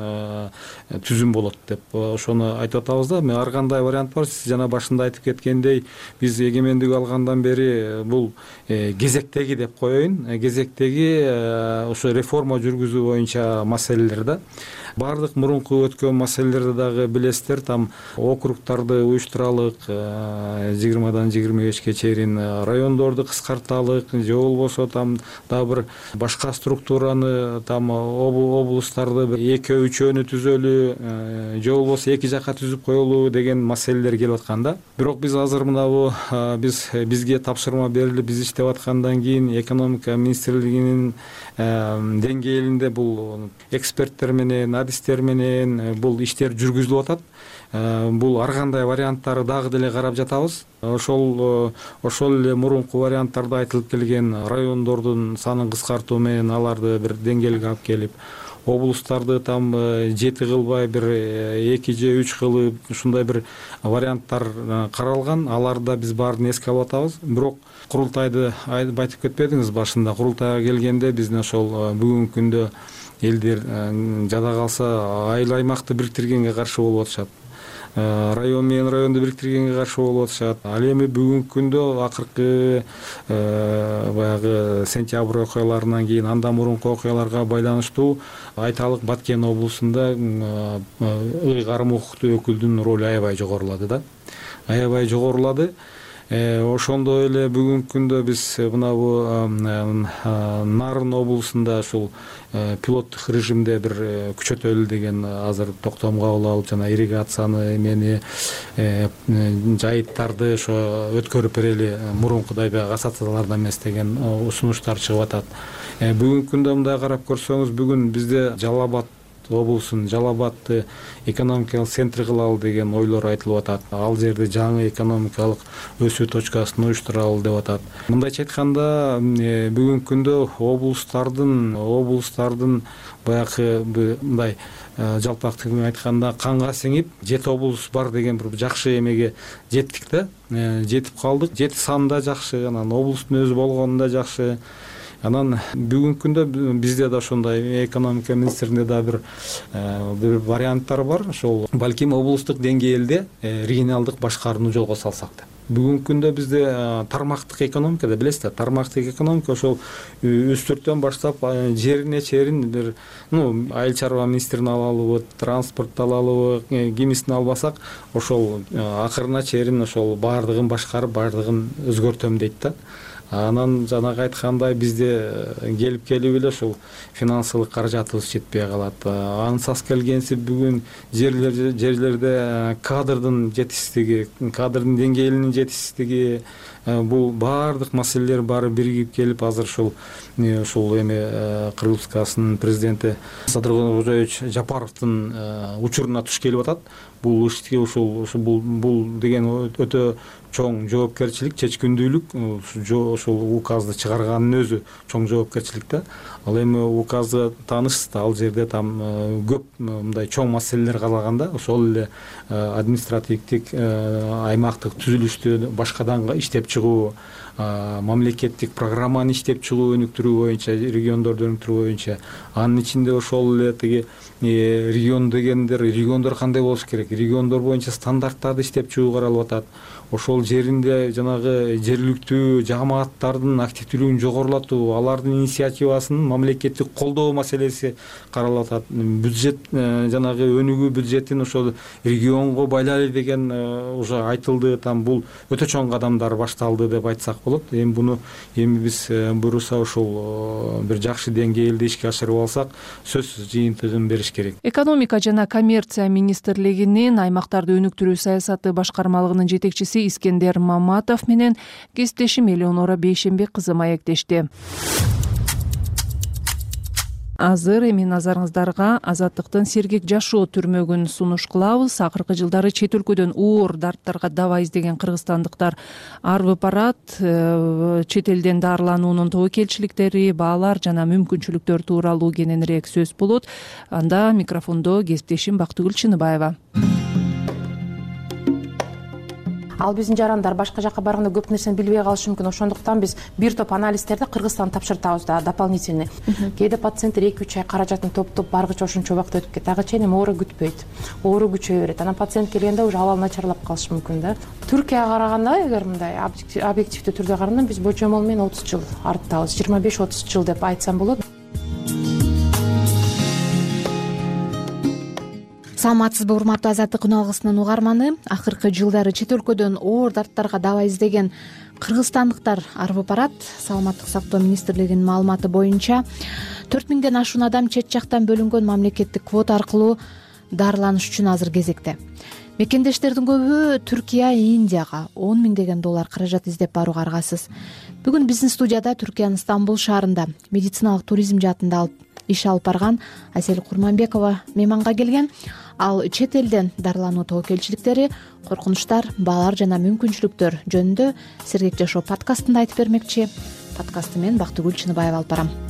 түзүм болот деп ошону айтып атабыз да. Ар кандай вариант бар. Сиз жана башында айтып кеткендей, биз эгемендик алгандан бери бул кезектеги деп коеюн, кезектеги ошо реформа жүргүзүү боюнча маселелер да. Бардык мурунку өткөн маселелерди дагы билесиздер, там округтарды уюштуралык, жыйырмадан жыйырма бешке чейин райондорду кыскарталык, же болбосо там дагы бир башка структураны, там облустарды экөө үчөөнү түзөлү, же болбосо эки жака түзүп коелу деген маселелер келип аткан да. Бирок биз азыр мынабу биз бизге тапшырма берилип, биз иштеп аткандан кийин экономика министрлигинин деңгээлинде бул эксперттер менен, адистер менен бул иштер жүргүзүлүп атат. Бул ар кандай варианттары дагы деле карап жатабыз. Ошол ошол эле мурунку варианттарда айтылып келген райондордун санын кыскартуу менен аларды бир деңгээлге алып келип, облустарды там жети кылбай бир эки же үч кылып, ушундай бир варианттар каралган. Аларды биз баарын эске алып атабыз. Бирок курултайды айтып кетпедиңиз башында, курултайга келгенде биздин ошол бүгүнкү күндө элдер жада калса айыл аймакты бириктиргенге каршы болуп атышат. Район менен районду бириктиргенге каршы болуп атышат. Ал эми бүгүнкү күндө акыркы баягы сентябрь окуяларынан кийин, андан мурунку окуяларга байланыштуу айталык Баткен облусунда ыйгарым укуктуу өкүлдүн ролу аябай жогорулады да. Аябай жогорулады. Ошондой эле бүгүнкү күндө биз мынабу Нарын облусунда ушул пилоттук режимде бир күчөтөлү деген азыр токтом кабыл алып, жана ирригацияны эмени жайыттарды ошо өткөрүп берели, мурункудай ассоциациялардан эмес деген усунуштар чыгып атат. Бүгүнкү күндө мындай карап көрсөңүз, бүгүн бизде Жалал Абад облусун, Жалал Абадты экономикалык центр кылалы деген ойлор айтылып атат. Ал жерде жаңы экономикалык өсүү точкасын уюштуралы деп атат. Мындайча айтканда, бүгүнкү күндө облустардын облустардын баягы мындай жалпак тилмен айтканда канга сиңип жети облус бар деген бир жакшы эмеге жеттик да. Жетип калдык. Жети санда жакшы, анан облустун өзү болгонунда жакшы. Анан бүгүнкү күндө бизде да ошондой экономика министрлигинде да бир бир варианттар бар. Ошол балким облустук деңгээлде регионалдык башкарууну жолго салсак деп. бүгүнкү күндө бизде тармактык экономика да билесиз да, тармактык экономика ошол үстүрттөн баштап жерине чейин бир ну айыл чарба министрин алалыбы, транспортду алалыбы, кимисин албасак ошол акырына чейин ошол баардыгын башкарып баардыгын өзгөртөм дейт да. Анан жанагы айткандай бизде келип келип эле ошол финансылык каражатыбыз жетпей калат. Ансыз келгенси бүгүн жерлер жерлерде кадрдын жетишсиздиги, кадрдын деңгээлинин жетишсиздиги, бул баардык маселелер баары биригип келип азыр ушул ушул эме Кыргызстанын президенти Садыр Кожоевич Жапаровдун учуруна туш келип атат. Бул ишти ушул бул бул деген өтө чоң жоопкерчилик, чечкиндүүлүк. Ошол указды чыгарганын өзү чоң жоопкерчилик да. Ал эми указды таанышсыз да, ал жерде там көп мындай чоң маселелер калаганда ошол эле административдик аймактык түзүлүштү башкадан иштеп чыгуу, мамлекеттик программаны иштеп чыгуу өнүктүрүү боюнча, региондорду өнүктүрүү боюнча, анын ичинде ошол эле тиги регион дегендер, региондор кандай болуш керек, региондор боюнча стандарттарды иштеп чыгуу каралып атат. Ошол жеринде жанагы жергиликтүү жамааттардын активдүүлүгүн жогорулатуу, алардын инициативасын мамлекеттик колдоо маселеси каралып атат. Бюджет жанагы өнүгүү бюджетин ошол регионго байлайлы деген уже айтылды. Там бул өтө чоң кадамдар башталды деп айтсак болот. Эми буну эми биз буюрса ошол бир жакшы деңгээлде ишке ашырып алсак, сөзсүз жыйынтыгын бериш керек. Экономика жана коммерция министрлигинин аймактарды өнүктүрүү саясаты башкармалыгынын жетекчиси Искендер Маматов менен кесиптешим Элеонора Бейшенбек кызы маектешти. Азыр эми назарыңыздарга Азаттыктын сергек жашоо түрмөгүн сунуш кылабыз. Акыркы жылдары чет өлкөдөн оор дарттарга daба издеген кыргызстандыктар арбы парат, чет элден дарылануунун тобокелчиликтери, баалар жана мүмкүнчүлүктөр тууралуу кененирээк сөз болот. Анда микрофондо кесиптешим Бактыгүл Чыныбаева. Ал биздин жарандар башка жакка барганда көп нерсени билбей калышы мүмкүн. Ошондуктан биз бир топ анализдерди Кыргызстанга тапшыртабыз да, дополнительный. Кээде пациенттер эки үч ай каражатын топтоп баргыча ошончо убакыт өтүп кетет. Ага чейин эми оору күтпөйт. Оору күчөй берет. Анан пациент келгенде уже абал начарлап калышы мүмкүн да. Түркияга караганда, эгер мындай объективдүү түрдө караганда биз божомол менен отуз жыл арттабыз. жыйырма беш отуз жыл деп айтсам болот. Саламатсызбы, урматтуу Азаттык күн алгысынын угарманы. Акыркы жылдары чет өлкөдөн оор дарттарга daба издеген кыргызстандыктар арбы парат. Саламаттык сактоо министрлигинин маалыматы боюнча төрт миңден ашуун адам чет жактан бөлүнгөн мамлекеттик квота аркылуу дарыланыш үчүн азыр кезекте. Мекендештердин көбү Түркия, Индияга он миңдеген доллар каражат издеп барууга аргасыз. Бүгүн биздин студияда Түркиянын Стамбул шаарында медициналык туризм жаатында алып иш алып барган Асель Курманбекова мейманга келген. Ал чет элден дарылануу тобокелчиликтери, коркунучтар, баалар жана мүмкүнчүлүктөр жөнүндө сергек жашоо подкастында айтып бермекчи. Подкастты мен Бактыгүл Чыныбаева алып барам.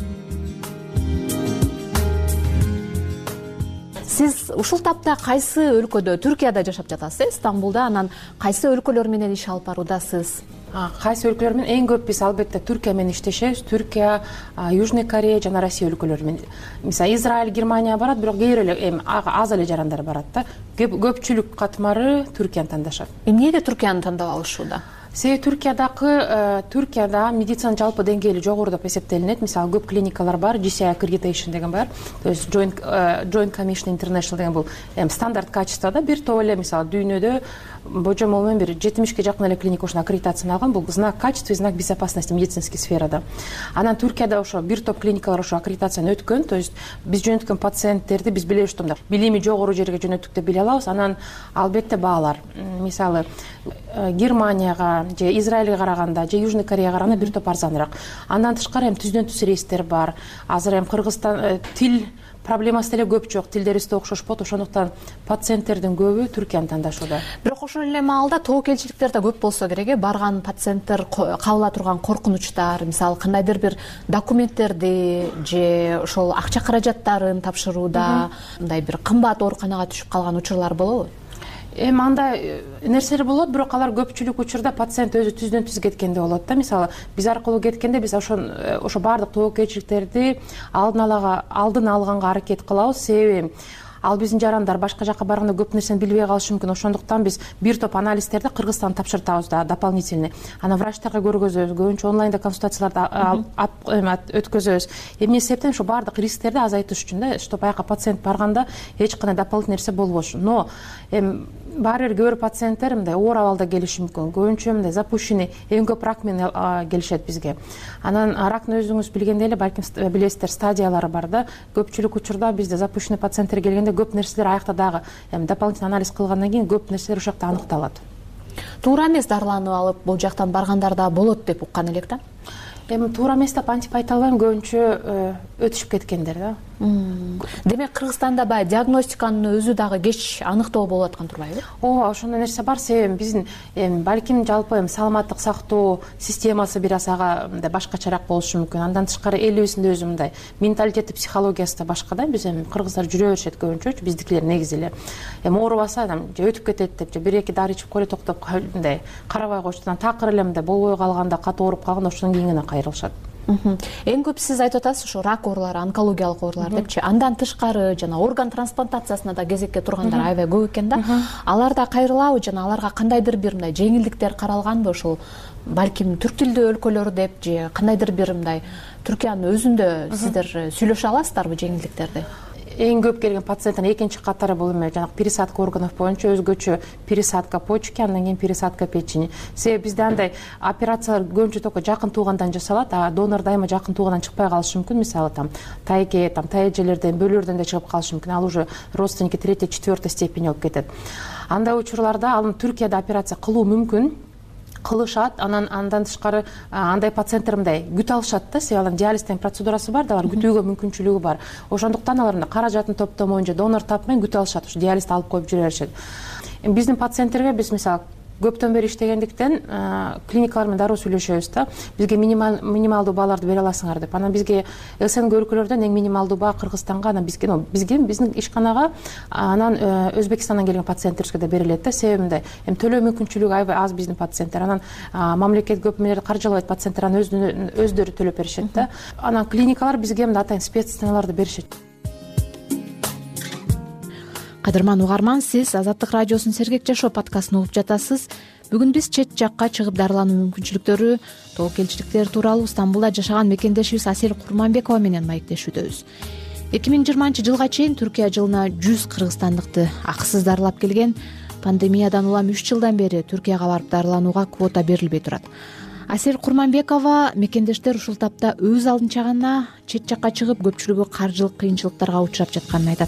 Сиз ушул тапта кайсы өлкөдө? Түркияда жашап жатасыз, Стамбулда, анан кайсы өлкөлөр менен иш алып баруудасыз? Кайсы өлкөлөр менен? Эң көп биз албетте Түркия менен иштешебиз. Түркия, Южный Корея жана Россия өлкөлөрү менен. Мисалы Израиль, Германия барат, бирок кээ бир эле эми аз эле жарандар барат да. Көпчүлүк катмары Түркияны тандашат. Эмнеге Түркияны тандап алышууда? Себеби Түркиядагы Түркияда медицина жалпы деңгээли жогору деп эсептелинет. Мисалы көп клиникалар бар, джи си ай accreditation деген бар. То есть Joint Commission International деген бул эми стандарт качествода бир топ эле мисалы дүйнөдө божомол менен бир жетимишке жакын эле клиника ушуну аккредитацияны алган. Бул знак качества и знак безопасности медицинский сферада. Анан Түркияда ошо бир топ клиникалар ошо аккредитацияны өткөн. То есть биз жөнөткөн пациенттерди биз билебиз что мындай билими жогору жерге жөнөттүк деп биле алабыз. Анан албетте баалар. Мисалы Германияга же Израилге караганда, же Южный Кореяга караганда бир топ арзаныраак. Андан тышкары эми түздөн түз рейстер бар. Азыр эми Кыргызстан тил проблемасы деле көп жок, тилдерибиз да окшош болот. Ошондуктан пациенттердин көбү Түркияны тандашууда. Бирок ошол эле маалда тобокелчиликтер да көп болсо керек. Барган пациенттер кабыла турган коркунучтар, мисалы кандайдыр бир документтерди же ошол акча каражаттарын тапшырууда мындай бир кымбат ооруканага түшүп калган учурлар болобу? Эми андай нерселер болот, бирок алар көпчүлүк учурда пациент өзү түздөн түз кеткенде болот да. Мисалы биз аркылуу кеткенде биз ошо ошо баардык тобокелчиликтерди алдын алага алдын алганга аракет кылабыз. Себеби ал биздин жарандар башка жака барганда көп нерсени билбей калышы мүмкүн. Ошондуктан биз бир топ анализтерди Кыргызстанга тапшыртабыз да дополнительный. Анан врачтарга көргөзөбүз, көбүнчө онлайнда консультацияларды өткөзөбүз. Эмне себептен ушу баардык рисктерди азайтыш үчүн да, чтобы аяка пациент барганда эч кандай дополнительный нерсе болбошу. Но эми баары бир кээ бир пациенттер мындай оор абалда келиши мүмкүн. Көбүнчө мындай запущенный эң көп рак менен келишет бизге. Анан рактын өзүңүз билгендей эле, балким билесиздер, стадиялары бар да. Көпчүлүк учурда бизде запущенный пациенттер келгенде көп нерселер аякта дагы эми дополнительный анализ кылгандан кийин көп нерселер ушул жакта аныкталат. Туура эмес дарыланып алып, бул жактан баргандарда болот деп уккан элек да. Эми туура эмес деп антип айта албайм, көбүнчө өтүшүп кеткендер да. Демек Кыргызстанда баягы диагностиканын өзү дагы кеч аныктоо болуп аткан турбайбы? Ооба, ошондой нерсе бар. Себеби биздин эми балким жалпы эми саламаттык сактоо системасы бир аз ага мындай башкачараак болушу мүмкүн. Андан тышкары элибиздин өзү мындай менталитети, психологиясы да башка да. Биз эми кыргыздар жүрө беришет көбүнчө, биздикилер негизи эле. Эми оорубаса же өтүп кетет деп, же бир эки дары ичип койду токтоп мындай карабай коюшат. Анан такыр эле мындай болбой калганда, катуу ооруп калганда ошондон кийин гана кайрылышат. Эң көп сиз айтып атасыз ушу рак оорулары, онкологиялык оорулар депчи. Андан тышкары жана орган трансплантациясына да кезекке тургандар аябай көп экен да. Аларда кайрылабы жана аларга кандайдыр бир мындай жеңилдиктер каралганбы, ошол балким түрк тилдүү өлкөлөр деп же кандайдыр бир мындай Түркиянын өзүндө сиздер сүйлөшө аласыздарбы жеңилдиктерди? Эң көп келген пациенттин экинчи катары бул эме жанагы пересадка органов боюнча өзгөчө пересадка почки, андан кийин пересадка печени. Себеби бизде андай операциялар көбүнчө только жакын туугандан жасалат, а донор дайыма жакын туугандан чыкпай калышы мүмкүн. Мисалы там тайке, там таэжелерден, бөлөрдөн да чыгып калышы мүмкүн. Ал уже родственники третьей, четвертой степени болуп кетет. Андай учурларда ал Түркияда операция кылуу мүмкүн. Кылышат, анан андан тышкары андай пациенттер мындай күтө алышат да, себеби алардын диализден процедурасы бар да, алар күтүүгө мүмкүнчүлүгү бар. Ошондуктан алар каражатын топтомой же донор тапмай күтө алышат, ушу диализди алып коюп жүрө беришет. Биздин пациенттерге биз мисалы көптөн бери иштегендиктен клиникалар менен дароо сүйлөшөбүз да. Бизге минимал минималдуу бааларды бере аласыңар деп. Анан бизге СНГ өлкөлөрдөн эң минималдуу баа Кыргызстанга, анан бизге бизге биздин ишканага, анан Өзбекстандан келген пациенттерибизге да берилет да. Себеби мындай эми төлөө мүмкүнчүлүгү аябай аз биздин пациенттер. Анан мамлекет көп эмелерди каржылабайт, пациенттер анан өздөрү төлөп беришет да. Анан клиникалар бизге мындай атайын спецценаларды беришет. Кадырман угарман, сиз Азаттык радиосунун Сергек жашоо подкастын угуп жатасыз. Бүгүн биз чет жакка чыгып дарылануу мүмкүнчүлүктөрү, тобокелчиликтер тууралуу Стамбулда жашаган мекендешибиз Асель Курманбекова менен маектешүүдөбүз. эки миң жыйырманчы жылга чейин Түркия жылына жүз кыргызстандыкты акысыз дарылап келген. Пандемиядан улам үч жылдан бери Түркияга барып дарыланууга квота берилбей турат. Асель Курманбекова мекендештер ушул тапта өз алдынча гана чет жакка чыгып, көпчүлүгү каржылык кыйынчылыктарга учурап жатканын айтат.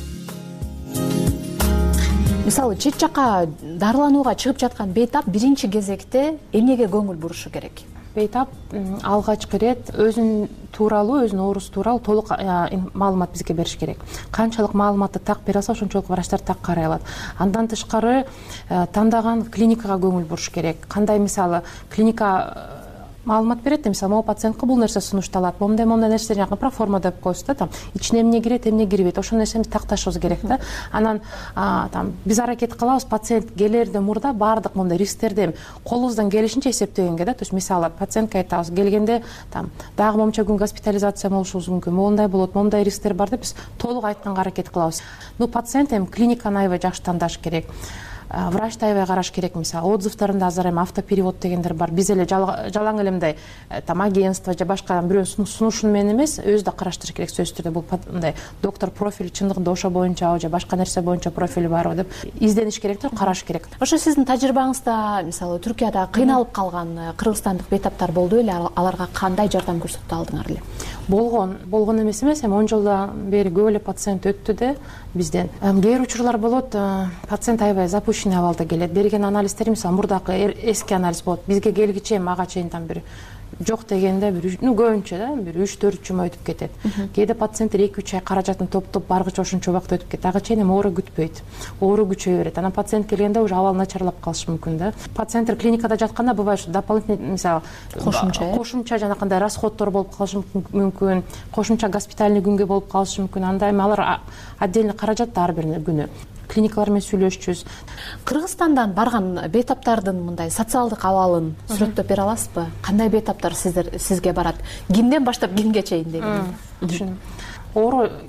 Мисалы, чет жакка дарыланууга чыгып жаткан бейтап биринчи кезекте эмнеге көңүл бурушу керек? Бейтап алгачкы ирет өзүн тууралуу, өзүнүн оорусу тууралуу толук маалымат бизге бериш керек. Канчалык маалыматты так бере алса, ошончолук врачтар так карай алат. Андан тышкары тандаган клиникага көңүл буруш керек. Кандай мисалы клиника маалымат берет, мисалы могу пациентке бул нерсе сунушталат, момундай момундай нерсе жакын проформа деп коебуз да, там ичине эмне кирет, эмне кирбейт, ошол нерсени такташыбыз керек да. Анан там биз аракет кылабыз пациент келерден мурда баардык момундай рисктерди колубуздан келишинче эсептегенге да. То есть мисалы пациентке айтабыз, келгенде там дагы момунча күн госпитализация болушубуз мүмкүн, момундай болот, момундай рисктер бар деп биз толук айтканга аракет кылабыз. Ну пациент эми клиниканы аябай жакшы тандаш керек. Врачты аябай караш керек. Мисалы отзывдарында азыр эми автоперевод дегендер бар. Биз эле жалаң эле мындай там агентство же башка бирөөнүн сунушу менен эмес, өзү да караштырыш керек сөзсүз түрдө. Бул мындай доктор профили чындыгында ошо боюнча же башка нерсе боюнча профили барбы деп издениш керек да, караш керек. Ошо сиздин тажрыйбаңызда мисалы Түркияда кыйналып калган кыргызстандык бейтаптар болду эле, аларга кандай жардам көрсөтө алдыңар эле? Болгон, болгон эмес эмес, эми он жылдан бери көп эле пациент өттү да бизден. Кээ бир учурлар болот, пациент аябай запущенный абалда келет. Берген анализдер мисалы мурдакы эски анализ болот. Бизге келгиче мага чейин там бир жок дегенде бир ну көбүнчө да бир үч төрт жума өтүп кетет. Кээде пациенттер эки үч ай каражатын топтоп баргыча ошончо убакыт өтүп кетет. Ага чейин эми оору күтпөйт. Оору күчөйө берет. Анан пациент келгенде уже абал начарлап калышы мүмкүн да. Пациенттер клиникада жатканда бывает ушу дополнительный мисалы кошумча кошумча жанакындай расходдор болуп калышы мүмкүн, кошумча госпитальный күнгө болуп калышы мүмкүн. Андай алар отдельный каражат ар бир күнү. Клиникалар менен сүйлөшчүбүз. Кыргызстандан барган бейтаптардын мындай социалдык абалын сүрөттөп бере аласызбы? Кандай бейтаптар сиздер сизге барат? Кимден баштап кимге чейин деген? Түшүнөм. Оору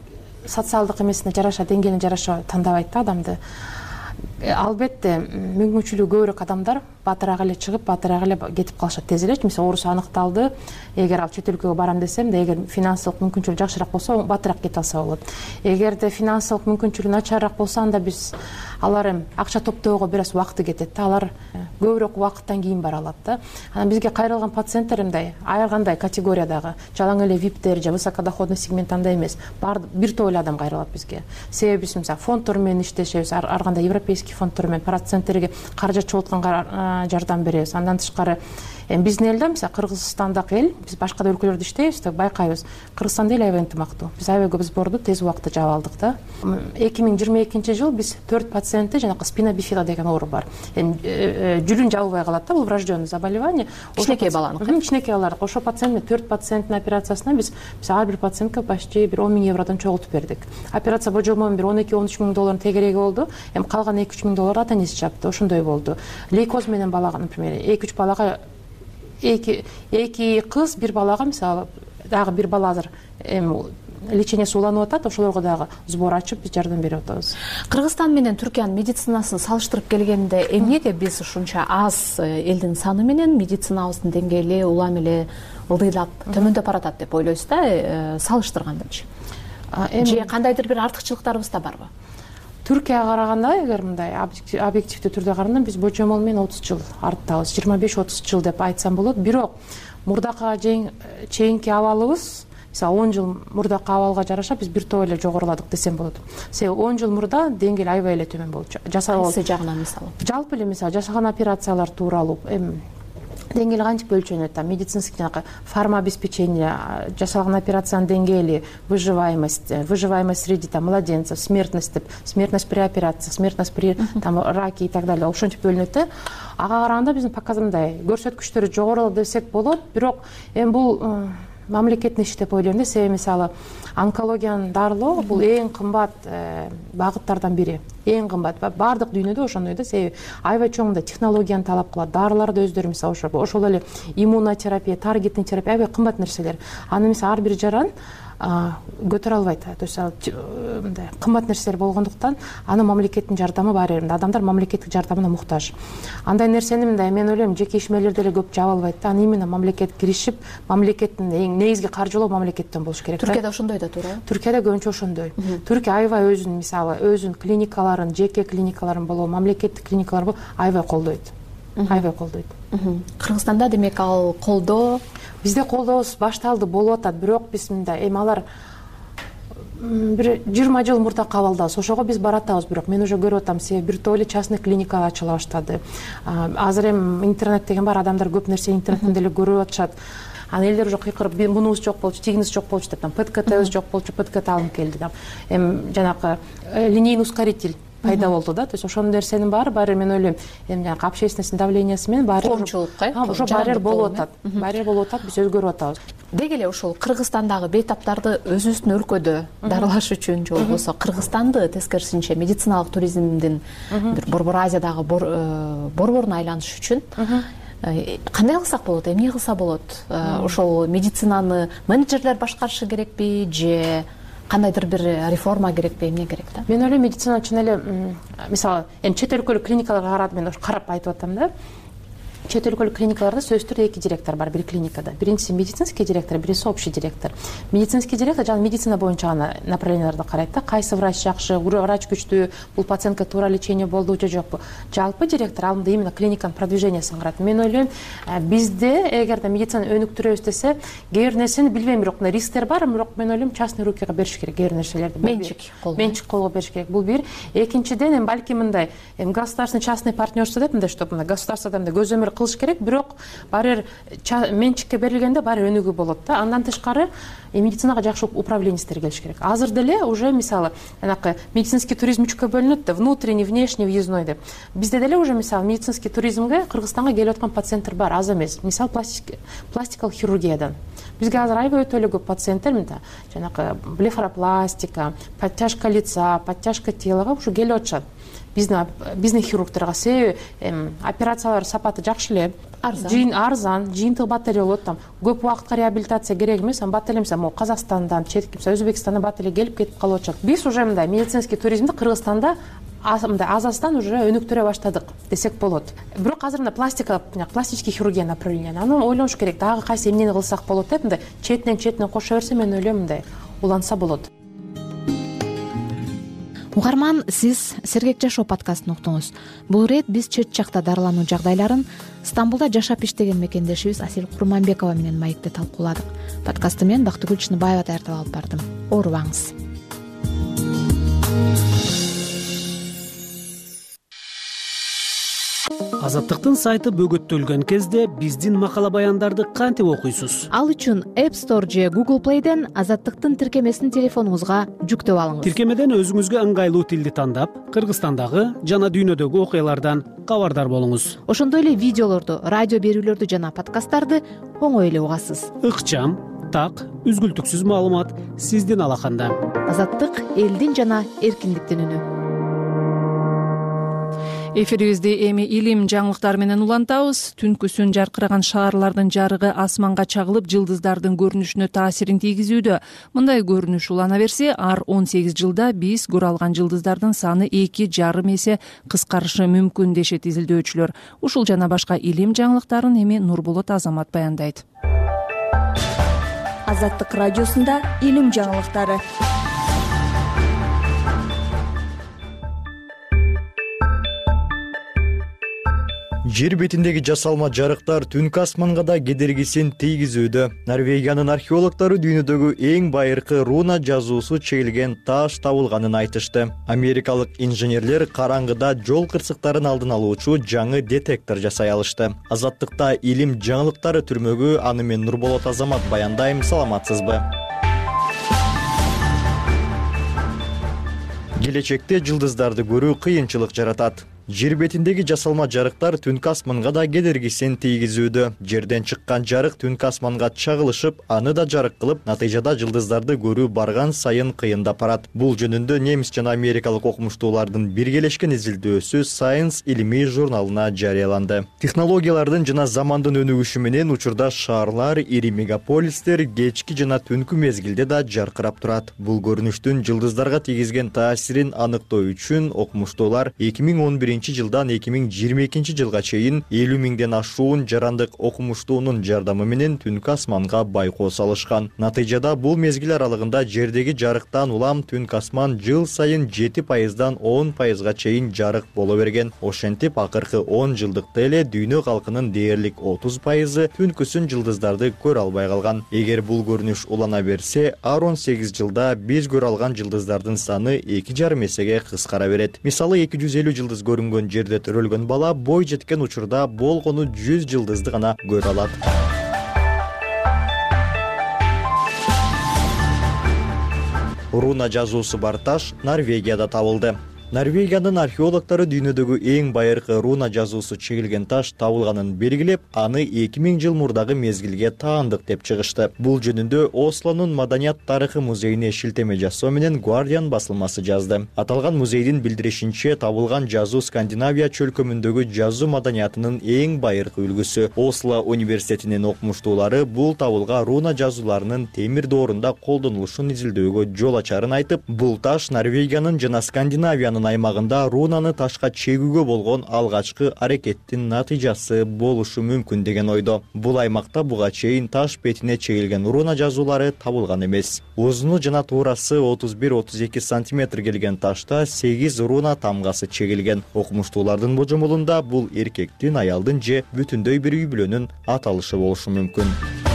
социалдык эмесине жараша, деңгээлине жараша тандабайт да адамды. Албетте мүмкүнчүлүгү көбүрөөк адамдар батыраак эле чыгып, батыраак эле кетип калышат тез эле. Мисалы оорусу аныкталды, эгер ал чет өлкөгө барам десем да, эгер финансылык мүмкүнчүлүгү жакшыраак болсо, батыраак кете алса болот. Эгерде финансылык мүмкүнчүлүгү начарыраак болсо, анда биз алар эми акча топтоого бир аз убакыты кетет да, алар көбүрөөк убакыттан кийин бара алат да. Анан бизге кайрылган пациенттер мындай, ар кандай категориядагы, жалаң эле виптер же высокодоходный сегмент андай эмес, бир топ эле адам кайрылат бизге. Себеби биз мисалы фонддор менен иштешебиз, ар кандай европейский фонддор менен проценттерге каражат чогултканга жардам беребиз. Андан тышкары эми биздин элде, мисалы Кыргызстандагы эл, биз башка да өлкөлөрдө иштейбиз да, байкайбыз. Кыргызстанда эле аябай ынтымактуу. Биз аябай сборду тез убакытта жаап алдык да. эки миң жыйырма экинчи жыл биз төрт пациентте жанакы спина бифида деген оору бар. Эми жүлүн жабылбай калат да, бул врожденный заболевание. Кичинекей баланыкы. Кичинекей балалар. Ошо пациент төрт пациенттин операциясына биз биз ар бир пациентке почти бир он миң евродон чогултуп бердик. Операция божомон бир он эки он үч миң доллардын тегереги болду. Эми калган эки үч миң долларды ата энеси жапты. Ошондой болду. Лейкоз менен балага, например, эки үч балага эки эки кыз, бир балага, мисалы, дагы бир бала азыр эми лечениясы уланып атат, ошолорго дагы сбор ачып биз жардам берип атабыз. Кыргызстан менен Түркиянын медицинасын салыштырып келгенде эмнеге биз ушунча аз элдин саны менен медицинабыздын деңгээли улам эле ылдыйлап төмөндөп баратат деп ойлойсуз да, салыштыргандачы? Же кандайдыр бир артыкчылыктарыбыз да барбы? Түркияга караганда, эгер мындай объективдүү түрдө караганда, биз божомол менен отуз жыл арттабыз, жыйырма беш отуз жыл деп айтсам болот. Бирок мурдакы чейинки абалыбыз, мисалы он жыл мурдакы абалга жараша биз бир топ эле жогоруладык десем болот. Себеби он жыл мурда деңгээл аябай эле төмөн болчу. Кайсы жагынан мисалы? Жалпы эле мисалы жашаган операциялар тууралуу эми деңгээл кантип өлчөнөт да, медицинский жанагы фармообеспечение, жасалган операциянын деңгээли, выживаемость, выживаемость среди там младенцев, смертность деп, смертность при операции, смертность при там раке и так далее, ошентип бөлүнөт да. Ага караганда биздин показандай көрсөткүчтөрү жогору десек болот, бирок эми бул мамлекеттин иши деп ойлойм да. Себеби мисалы онкологияны дарылоо бул эң кымбат багыттардан бири. Эң кымбат. Бардык дүйнөдө ошондой да. Себеби аябай чоң технологияны талап кылат. Дарылар да өздөрү мисалы ошо ошол эле иммунотерапия, таргетный терапия аябай кымбат нерселер. Аны мисалы ар бир жаран көтөрө албайт. То есть мындай кымбат нерселер болгондуктан аны мамлекеттин жардамы бар жеринде. Адамдар мамлекеттик жардамына муктаж. Андай нерсени мындай мен ойлойм, жеке ишмерлер деле көп жаба албайт да. Аны именно мамлекет киришип, мамлекеттин эң негизги каржылоо мамлекеттен болуш керек. Түркияда ошондой да туура. Түркияда көбүнчө ошондой. Түркия аябай өзүнүн мисалы, өзүнүн клиникаларын, жеке клиникаларын болобу, мамлекеттик клиникалар болобу аябай колдойт. Аябай колдойт. Кыргызстанда демек ал колдоо бизде колдообуз башталды, болуп атат, бирок биз мындай эми алар бир жыйырма жыл мурдакы абалдабыз. Ошого биз баратабыз, бирок мен уже көрүп атам, себеби бир топ эле частный клиника ачыла баштады. Азыр эми интернет деген бар, адамдар көп нерсе интернеттен деле көрүп атышат. Анан элдер уже кыйкырып, мунубуз жок болчу, тигинибиз жок болчу деп, там ПТКТбиз жок болчу, ПТКТ алынып келди деп. Эми жанакы линейный ускоритель пайда болду да. То есть ошонун нерсенин баары баары мен ойлойм, эми жанагы общественность давлениясы менен баары коомчулукка ошо баары болуп атат. Баары болуп атат, биз өзгөрүп атабыз. Деги эле ошол Кыргызстандагы бейтаптарды өзүбүздүн өлкөдө дарылаш үчүн же болбосо Кыргызстанды тескерисинче медициналык туризмдин бир Борбор Азиядагы борборуна айланыш үчүн кандай кылсак болот, эмне кылса болот? Ошол медицинаны менеджерлер башкарышы керекпи же кандайдыр бир реформа керекпи, эмне керек да? Мен ойлойм, медицина чын эле мисалы эми чет өлкөлүк клиникаларга карап мен карап айтып атам да. Чет өлкөлүк клиникаларда сөзсүз түрдө эки директор бар бир клиникада. Биринчиси медицинский директор, биринчиси общий директор. Медицинский директор жана медицина боюнча гана направленияларды карайт да. Кайсы врач жакшы, врач күчтүү, бул пациентке туура лечение болду же жокпу. Жалпы директор анда именно клиниканын продвижениясын карайт. Мен ойлойм, бизде эгерде медицинаны өнүктүрөбүз десе, кээ бир нерсени билбейм, бирок рисктер бар, бирок мен ойлойм частный рукага бериш керек кээ бир нерселерди. Менчик колго. Менчик колго бериш керек. Бул бир. Экинчиден эми балки мындай, эми государственный частный партнерство деп мындай, чтобы государстводан да көзөмөл кылыш керек, бирок баары бир менчикке берилгенде баары өнүгүү болот да. Андан тышкары медицинага жакшы управленецтер келиш керек. Азыр деле уже мисалы жанакы медицинский туризм үчкө бөлүнөт да, внутренний, внешний, въездной деп. Бизде деле уже мисалы медицинский туризмге Кыргызстанга келип аткан пациенттер бар, аз эмес. Мисалы пластикалык хирургиядан. Бизге азыр аябай өтө эле көп пациенттер мында жанакы блефаропластика, подтяжка лица, подтяжка телага ушу келип атышат. Биздин биздин хирургдарга себеби операциялар сапаты жакшы эле. арзан арзан жыйынтыгы бат эле болот. Там көп убакытка реабилитация керек эмес. Бат эле могу Казакстандан, четки Өзбекстандан бат эле келип кетип калып атышат. Биз уже мындай медицинский туризмди Кыргызстанда мындай азастан уже өнүктүрө баштадык десек болот. Бирок азыр мына пластика, пластический хирургия направление. Аны ойлонуш керек. Дагы кайсы эмнени кылсак болот деп мындай четинен четине кошо берсе, мен ойлойм мындай уланса болот. Угарман, сиз Сергек жашоо подкастын уктуңуз. Бул ирет биз чет жакта дарылануу жагдайларын Стамбулда жашап иштеген мекендешибиз Асел Курманбекова менен маекте талкууладык. Подкастты мен Бактыгүл Чыныбаева даярдап алып бардым. Оорубаңыз. Азаттыктын сайты бөгөттөлгөн кезде биздин макала баяндарды кантип окуйсуз? Ал үчүн App Store же Google Play'ден Азаттыктын тиркемесин телефонуңузга жүктөп алыңыз. Тиркемеден өзүңүзгө ыңгайлуу тилди тандап, Кыргызстандагы жана дүйнөдөгү окуялардан кабардар болуңуз. Ошондой эле видеолорду, радио берүүлөрдү жана подкасттарды оңой эле угасыз. Ыкчам, так, үзгүлтүксүз маалымат сиздин алаканда. Азаттык элдин жана эркиндиктин үнү. Эфирибизди эми илим жаңылыктары менен улантабыз. Түнкүсүн жаркыраган шаарлардын жарыгы асманга чагылып, жылдыздардын көрүнүшүнө таасирин тийгизүүдө. Мындай көрүнүш улана берсе, ар он сегиз жылда биз көрө алган жылдыздардын саны эки жарым эсе кыскарышы мүмкүн дешет изилдөөчүлөр. Ушул жана башка илим жаңылыктарын эми Нурболот Азамат баяндайт. Азаттык радиосунда илим жаңылыктары. Жер бетиндеги жасалма жарыктар түнкү асманга да кедергисин тийгизүүдө. Норвегиянын археологдору дүйнөдөгү эң байыркы руна жазуусу чегилген таш табылганын айтышты. Америкалык инженерлер караңгыда жол кырсыктарын алдын алуучу жаңы детектор жасай алышты. Азаттыкта илим жаңылыктары түрмөгү, аны мен Нурболот Азамат баяндайм. Саламатсызбы? Келечекте жылдыздарды көрүү кыйынчылык жаратат. Жер бетиндеги жасалма жарыктар түнкү асманга да кедергисин тийгизүүдө. Жерден чыккан жарык түнкү асманга чагылышып, аны да жарык кылып, натыйжада жылдыздарды көрүү барган сайын кыйындап барат. Бул жөнүндө немис жана америкалык окумуштуулардын биргелешкен изилдөөсү Science илимий журналына жарыяланды. Технологиялардын жана замандын өнүгүшү менен учурда шаарлар, ири мегаполистер кечки жана түнкү мезгилде да жаркырап турат. Бул көрүнүштүн жылдыздарга тийгизген таасирин аныктоо үчүн окумуштуулар эки миң он биринчи жылдан эки миң жыйырма экинчи жылга чейин элүү миңден ашуун жарандык окумуштуунун жардамы менен түнкү асманга байкоо салышкан. Натыйжада бул мезгил аралыгында жердеги жарыктан улам түнкү асман жыл сайын жети пайыздан он пайызга чейин жарык боло берген. Ошентип акыркы он жылдыкта эле дүйнө калкынын дээрлик отуз пайызы түнкүсүн жылдыздарды көрө албай калган. Эгер бул көрүнүш улана берсе, ар он сегиз жылда биз көрө алган жылдыздардын саны эки жарым эсеге кыскара берет. Мисалы эки жүз элүү жылдыз көрүнгөн жерде төрөлгөн бала бой жеткен учурда болгону жүз жылдызды гана көрө алат. Руна жазуусу бар таш Норвегияда табылды. Норвегиянын археологдору дүйнөдөгү эң байыркы руна жазуусу чегилген таш табылганын белгилеп, аны эки миң жыл мурдагы мезгилге таандык деп чыгышты. Бул жөнүндө Ослонун Маданият тарыхы музейине шилтеме жасоо менен Guardian басылмасы жазды. Аталган музейдин билдиришинче, табылган жазуу Скандинавия чөлкөмүндөгү жазуу маданиятынын эң байыркы үлгүсү. Осло университетинин окумуштуулары бул табылган руна жазууларынын темир доорунда колдонулушун изилдөөгө жол ачарын айтып, бул таш Норвегиянын жана Скандинавиянын аймагында рунаны ташка чегүүгө болгон алгачкы аракеттин натыйжасы болушу мүмкүн деген ойдо. Бул аймакта буга чейин таш бетине чегилген руна жазуулары табылган эмес. Узуну жана туурасы отуз бир отуз эки сантиметр келген ташта сегиз руна тамгасы чегилген. Окумуштуулардын божомолунда бул эркектин, аялдын же бүтүндөй бир үй бүлөнүн аталышы болушу мүмкүн.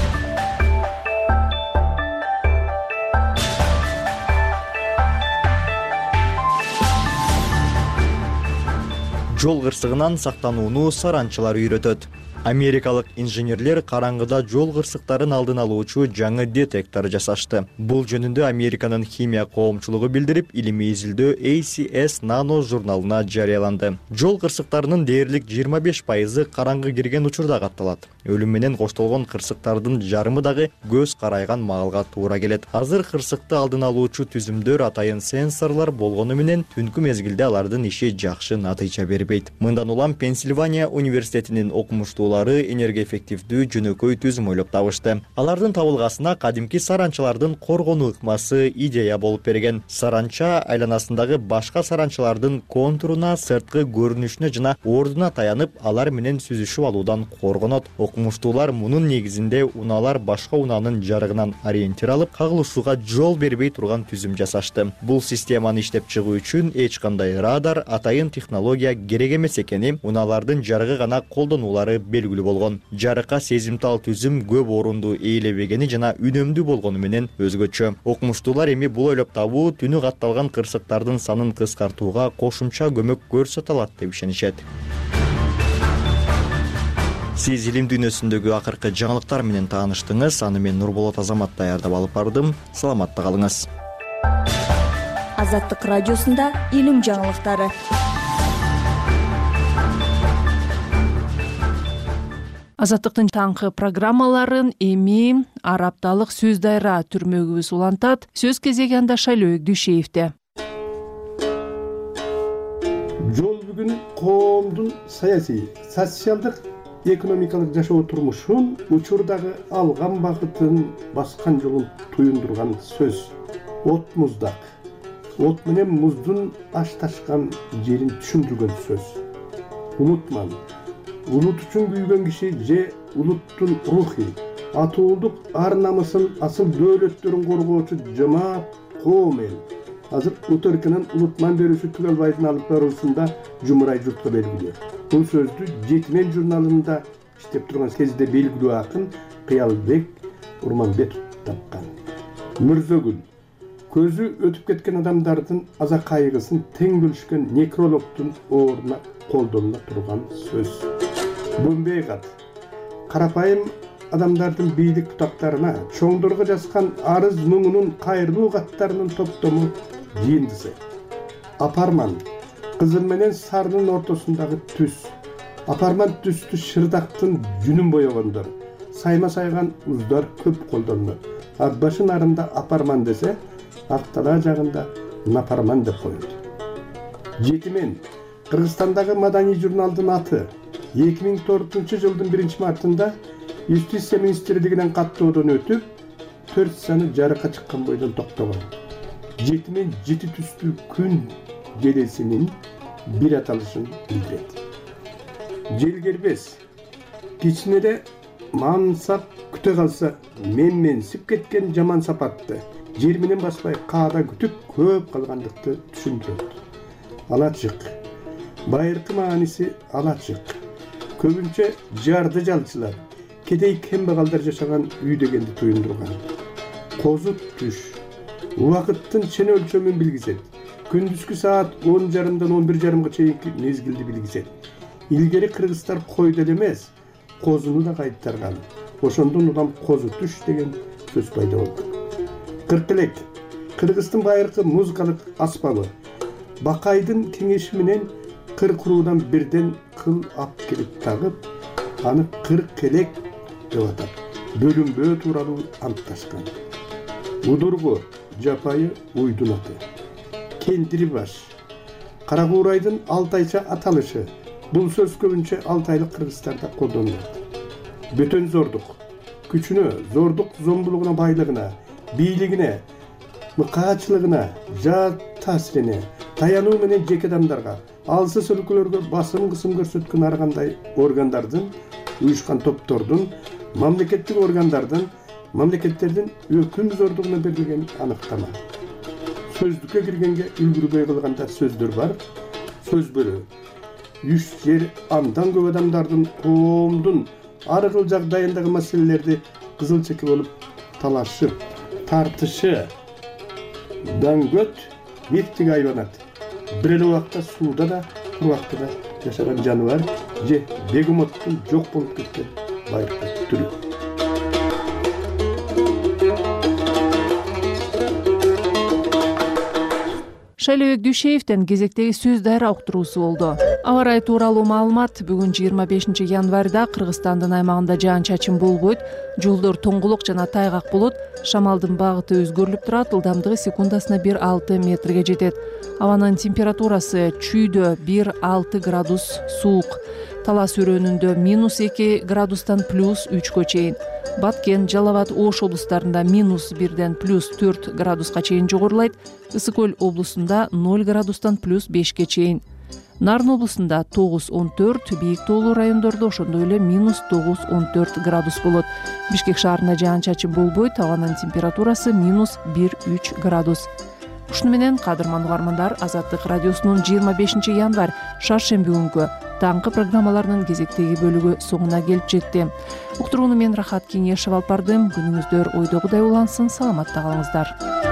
Жол кырсыгынан сактанууну саранчылар үйрөтөт. Америкалык инженерлер караңгыда жол кырсыктарын алдын алуучу жаңы детектор жасашты. Бул жөнүндө Американын химия коомчулугу билдирип, илимий изилдөө A C S Nano журналына жарыяланды. Жол кырсыктарынын дээрлик жыйырма беш пайызы караңгы кирген учурда катталат. Өлүм менен коштолгон кырсыктардын жарымы дагы көз карайган маалга туура келет. Азыр кырсыкты алдын алуучу түзүмдөр атайын сенсорлор болгону менен түнкү мезгилде алардын иши жакшы натыйжа бербейт. Мындан улам Пенсильвания университетинин окумуштуулары окумуштуулары энергия эффективдүү жөнөкөй түзүм ойлоп табышты. Алардын табылгасына кадимки саранчалардын коргонуу ыкмасы идея болуп берген. Саранча айланасындагы башка саранчалардын контуруна, сырткы көрүнүшүнө жана ордуна таянып, алар менен сүзүшүп алуудан коргонот. Окумуштуулар мунун негизинде унаалар башка унаанын жарыгынан ориентир алып, кагылышууга жол бербей турган түзүм жасашты. Бул системаны иштеп чыгуу үчүн эч кандай радар, атайын технология керек эмес экени, унаалардын жарыгы гана колдонулары белгилүү болгон. Жарыкка сезимтал түзүм көп орунду ээлебегени жана үнөмдүү болгону менен өзгөчө. Окумуштуулар эми бул ойлоп табуу түнү катталган кырсыктардын санын кыскартууга кошумча көмөк көрсөтө алат деп ишенишет. Сиз илим дүйнөсүндөгү акыркы жаңылыктар менен тааныштыңыз. Аны мен Нурболот Азамат даярдап алып бардым. Саламатта калыңыз. Азаттык радиосунда илим жаңылыктары. Азаттыктын таңкы программаларын эми ар апталык сөз дайра түрмөгүбүз улантат. Сөз кезеги анда Шайлөөк Дүйшеевде. Жол бүгүн коомдун саясий, социалдык, экономикалык жашоо турмушун, учурдагы алган багытын, баскан жолун туюндурган сөз. От муздак. От менен муздун ашташкан жерин түшүндүргөн сөз. Унутман. Улут үчүн күйгөн киши же улуттун рухи, атуулдук ар намысын, асыл дөөлөттөрүн коргоочу жамаат коом эл. Азыр Утөркүнүн унутман берүүсү түгөлбайдын алып баруусунда жумурай журтка белгилүү. Бул сөздү Жетимен журналында иштеп турган кезде белгилүү акын Кыялбек Урманбетов тапкан. Мүрзөгүл көзү өтүп кеткен адамдардын аза кайгысын тең бөлүшкөн некрологдун ордуна колдонула турган сөз. Бөмбөй кат карапайым адамдардын бийлик бутактарына чоңдорго жазган арыз муңунун кайрылуу каттарынын топтому жыйындысы. Апарман кызыл менен сарынын ортосундагы түс. Апарман түстү шырдактын жүнүн боёгондор. Сайма сайган уздар көп колдонулат. Ак башын арында апарман десе, актала жагында напарман деп коет. Жетимен Кыргызстандагы маданий журналдын аты эки миң төртүнчү жылдын биринчи мартында Юстиция министрлигинен каттоодон өтүп, төрт саны жарыкка чыккан бойдон токтогон. Жетимен жети түстүү күн желесинин бир аталышын билдирет. Желгербес кичинеде мансап күтө калса, менменсип кеткен жаман сапатты жер менен баспай каада күтүп көп калгандыкты түшүндүрөт. Алачык байыркы мааниси алачык. Көбүнчө жарды жалчылар, кедей кембагалдар жашаган үй дегенди туюндурган. Козут түш убакыттын чын өлчөмүн билгизет. Күндүзгү саат он жарымдан он бир жарымга чейинки мезгилди билгизет. Илгери кыргыздар койду эле эмес, козуну да кайтарган. Ошондон улам козу түш деген сөз пайда болду. Кыркелек Кыргыздын байыркы музыкалык аспабы. Бакайдын кеңеши менен кыр куруудан бирден кыл ап келип тагып, аны кыркелек деп атап, бөлүнбөө тууралуу антташкан. Удургу жапайы уйдун аты. Кендири баш кара куурайдын алтайча аталышы. Бул сөз көбүнчө алтайлык кыргыздарда колдонулат. Бөтөн зордук күчүнө, зордук зомбулугуна, байлыгына, бийлигине, мыкаачылыгына, жаат таасирине, таянуу менен жеке адамдарга, алсыз өлкөлөргө басым кысым көрсөткөн ар кандай органдардын, уюшкан топтордун, мамлекеттик органдардын, мамлекеттердин өкүм зордугуна берилген аныктама. Сөздүккө киргенге үлгүрбөй калганда сөздөр бар. Сөз бөлүү үч жер андан көп адамдардын, коомдун ар кыл жагдайындагы маселелерди кызыл чеке болуп талашып, тартышы, даңгөт, мектик айбанат. Бир эле убакта сууда да, курбакта да жашаган жаныбар же бегемоттун жок болуп кеткен байыркы түрү. Шайлөөк Дүйшеевден кезектеги сөз дайра уктуруусу болду. Аба ырайы тууралуу маалымат. Бүгүн жыйырма бешинчи январда Кыргызстандын аймагында жаан-чачын болбойт. Жолдор тоңгулук жана тайгак болот. Шамалдын багыты өзгөрүлүп турат. Ылдамдыгы секундасына бир алты метрге жетет. Абанын температурасы чүйдө бир алты градус суук, Талас өрөөнүндө минус эки градустан плюс үчкө чейин, Баткен, Жалал Абад, Ош облустарында минус бирден плюс төрт градуска чейин жогорулайт, Ысык Көл облусунда ноль градустан плюс бешке чейин. Нарын облусунда тогуз он төрт, бийик тоолуу райондордо ошондой эле минус тогуз он төрт градус болот. Бишкек шаарында жаан-чачын болбойт, абанын температурасы минус бир үч градус. Ушуну менен, кадырман угармандар, Азаттык радиосунун жыйырма бешинчи январь шаршемби күнгү таңкы программаларынын кезектеги бөлүгү соңуна келип жетти. Уктурууну мен Рахат Кеңешев алып бардым. Күнүңүздөр ойдогудай улансын, саламатта калыңыздар.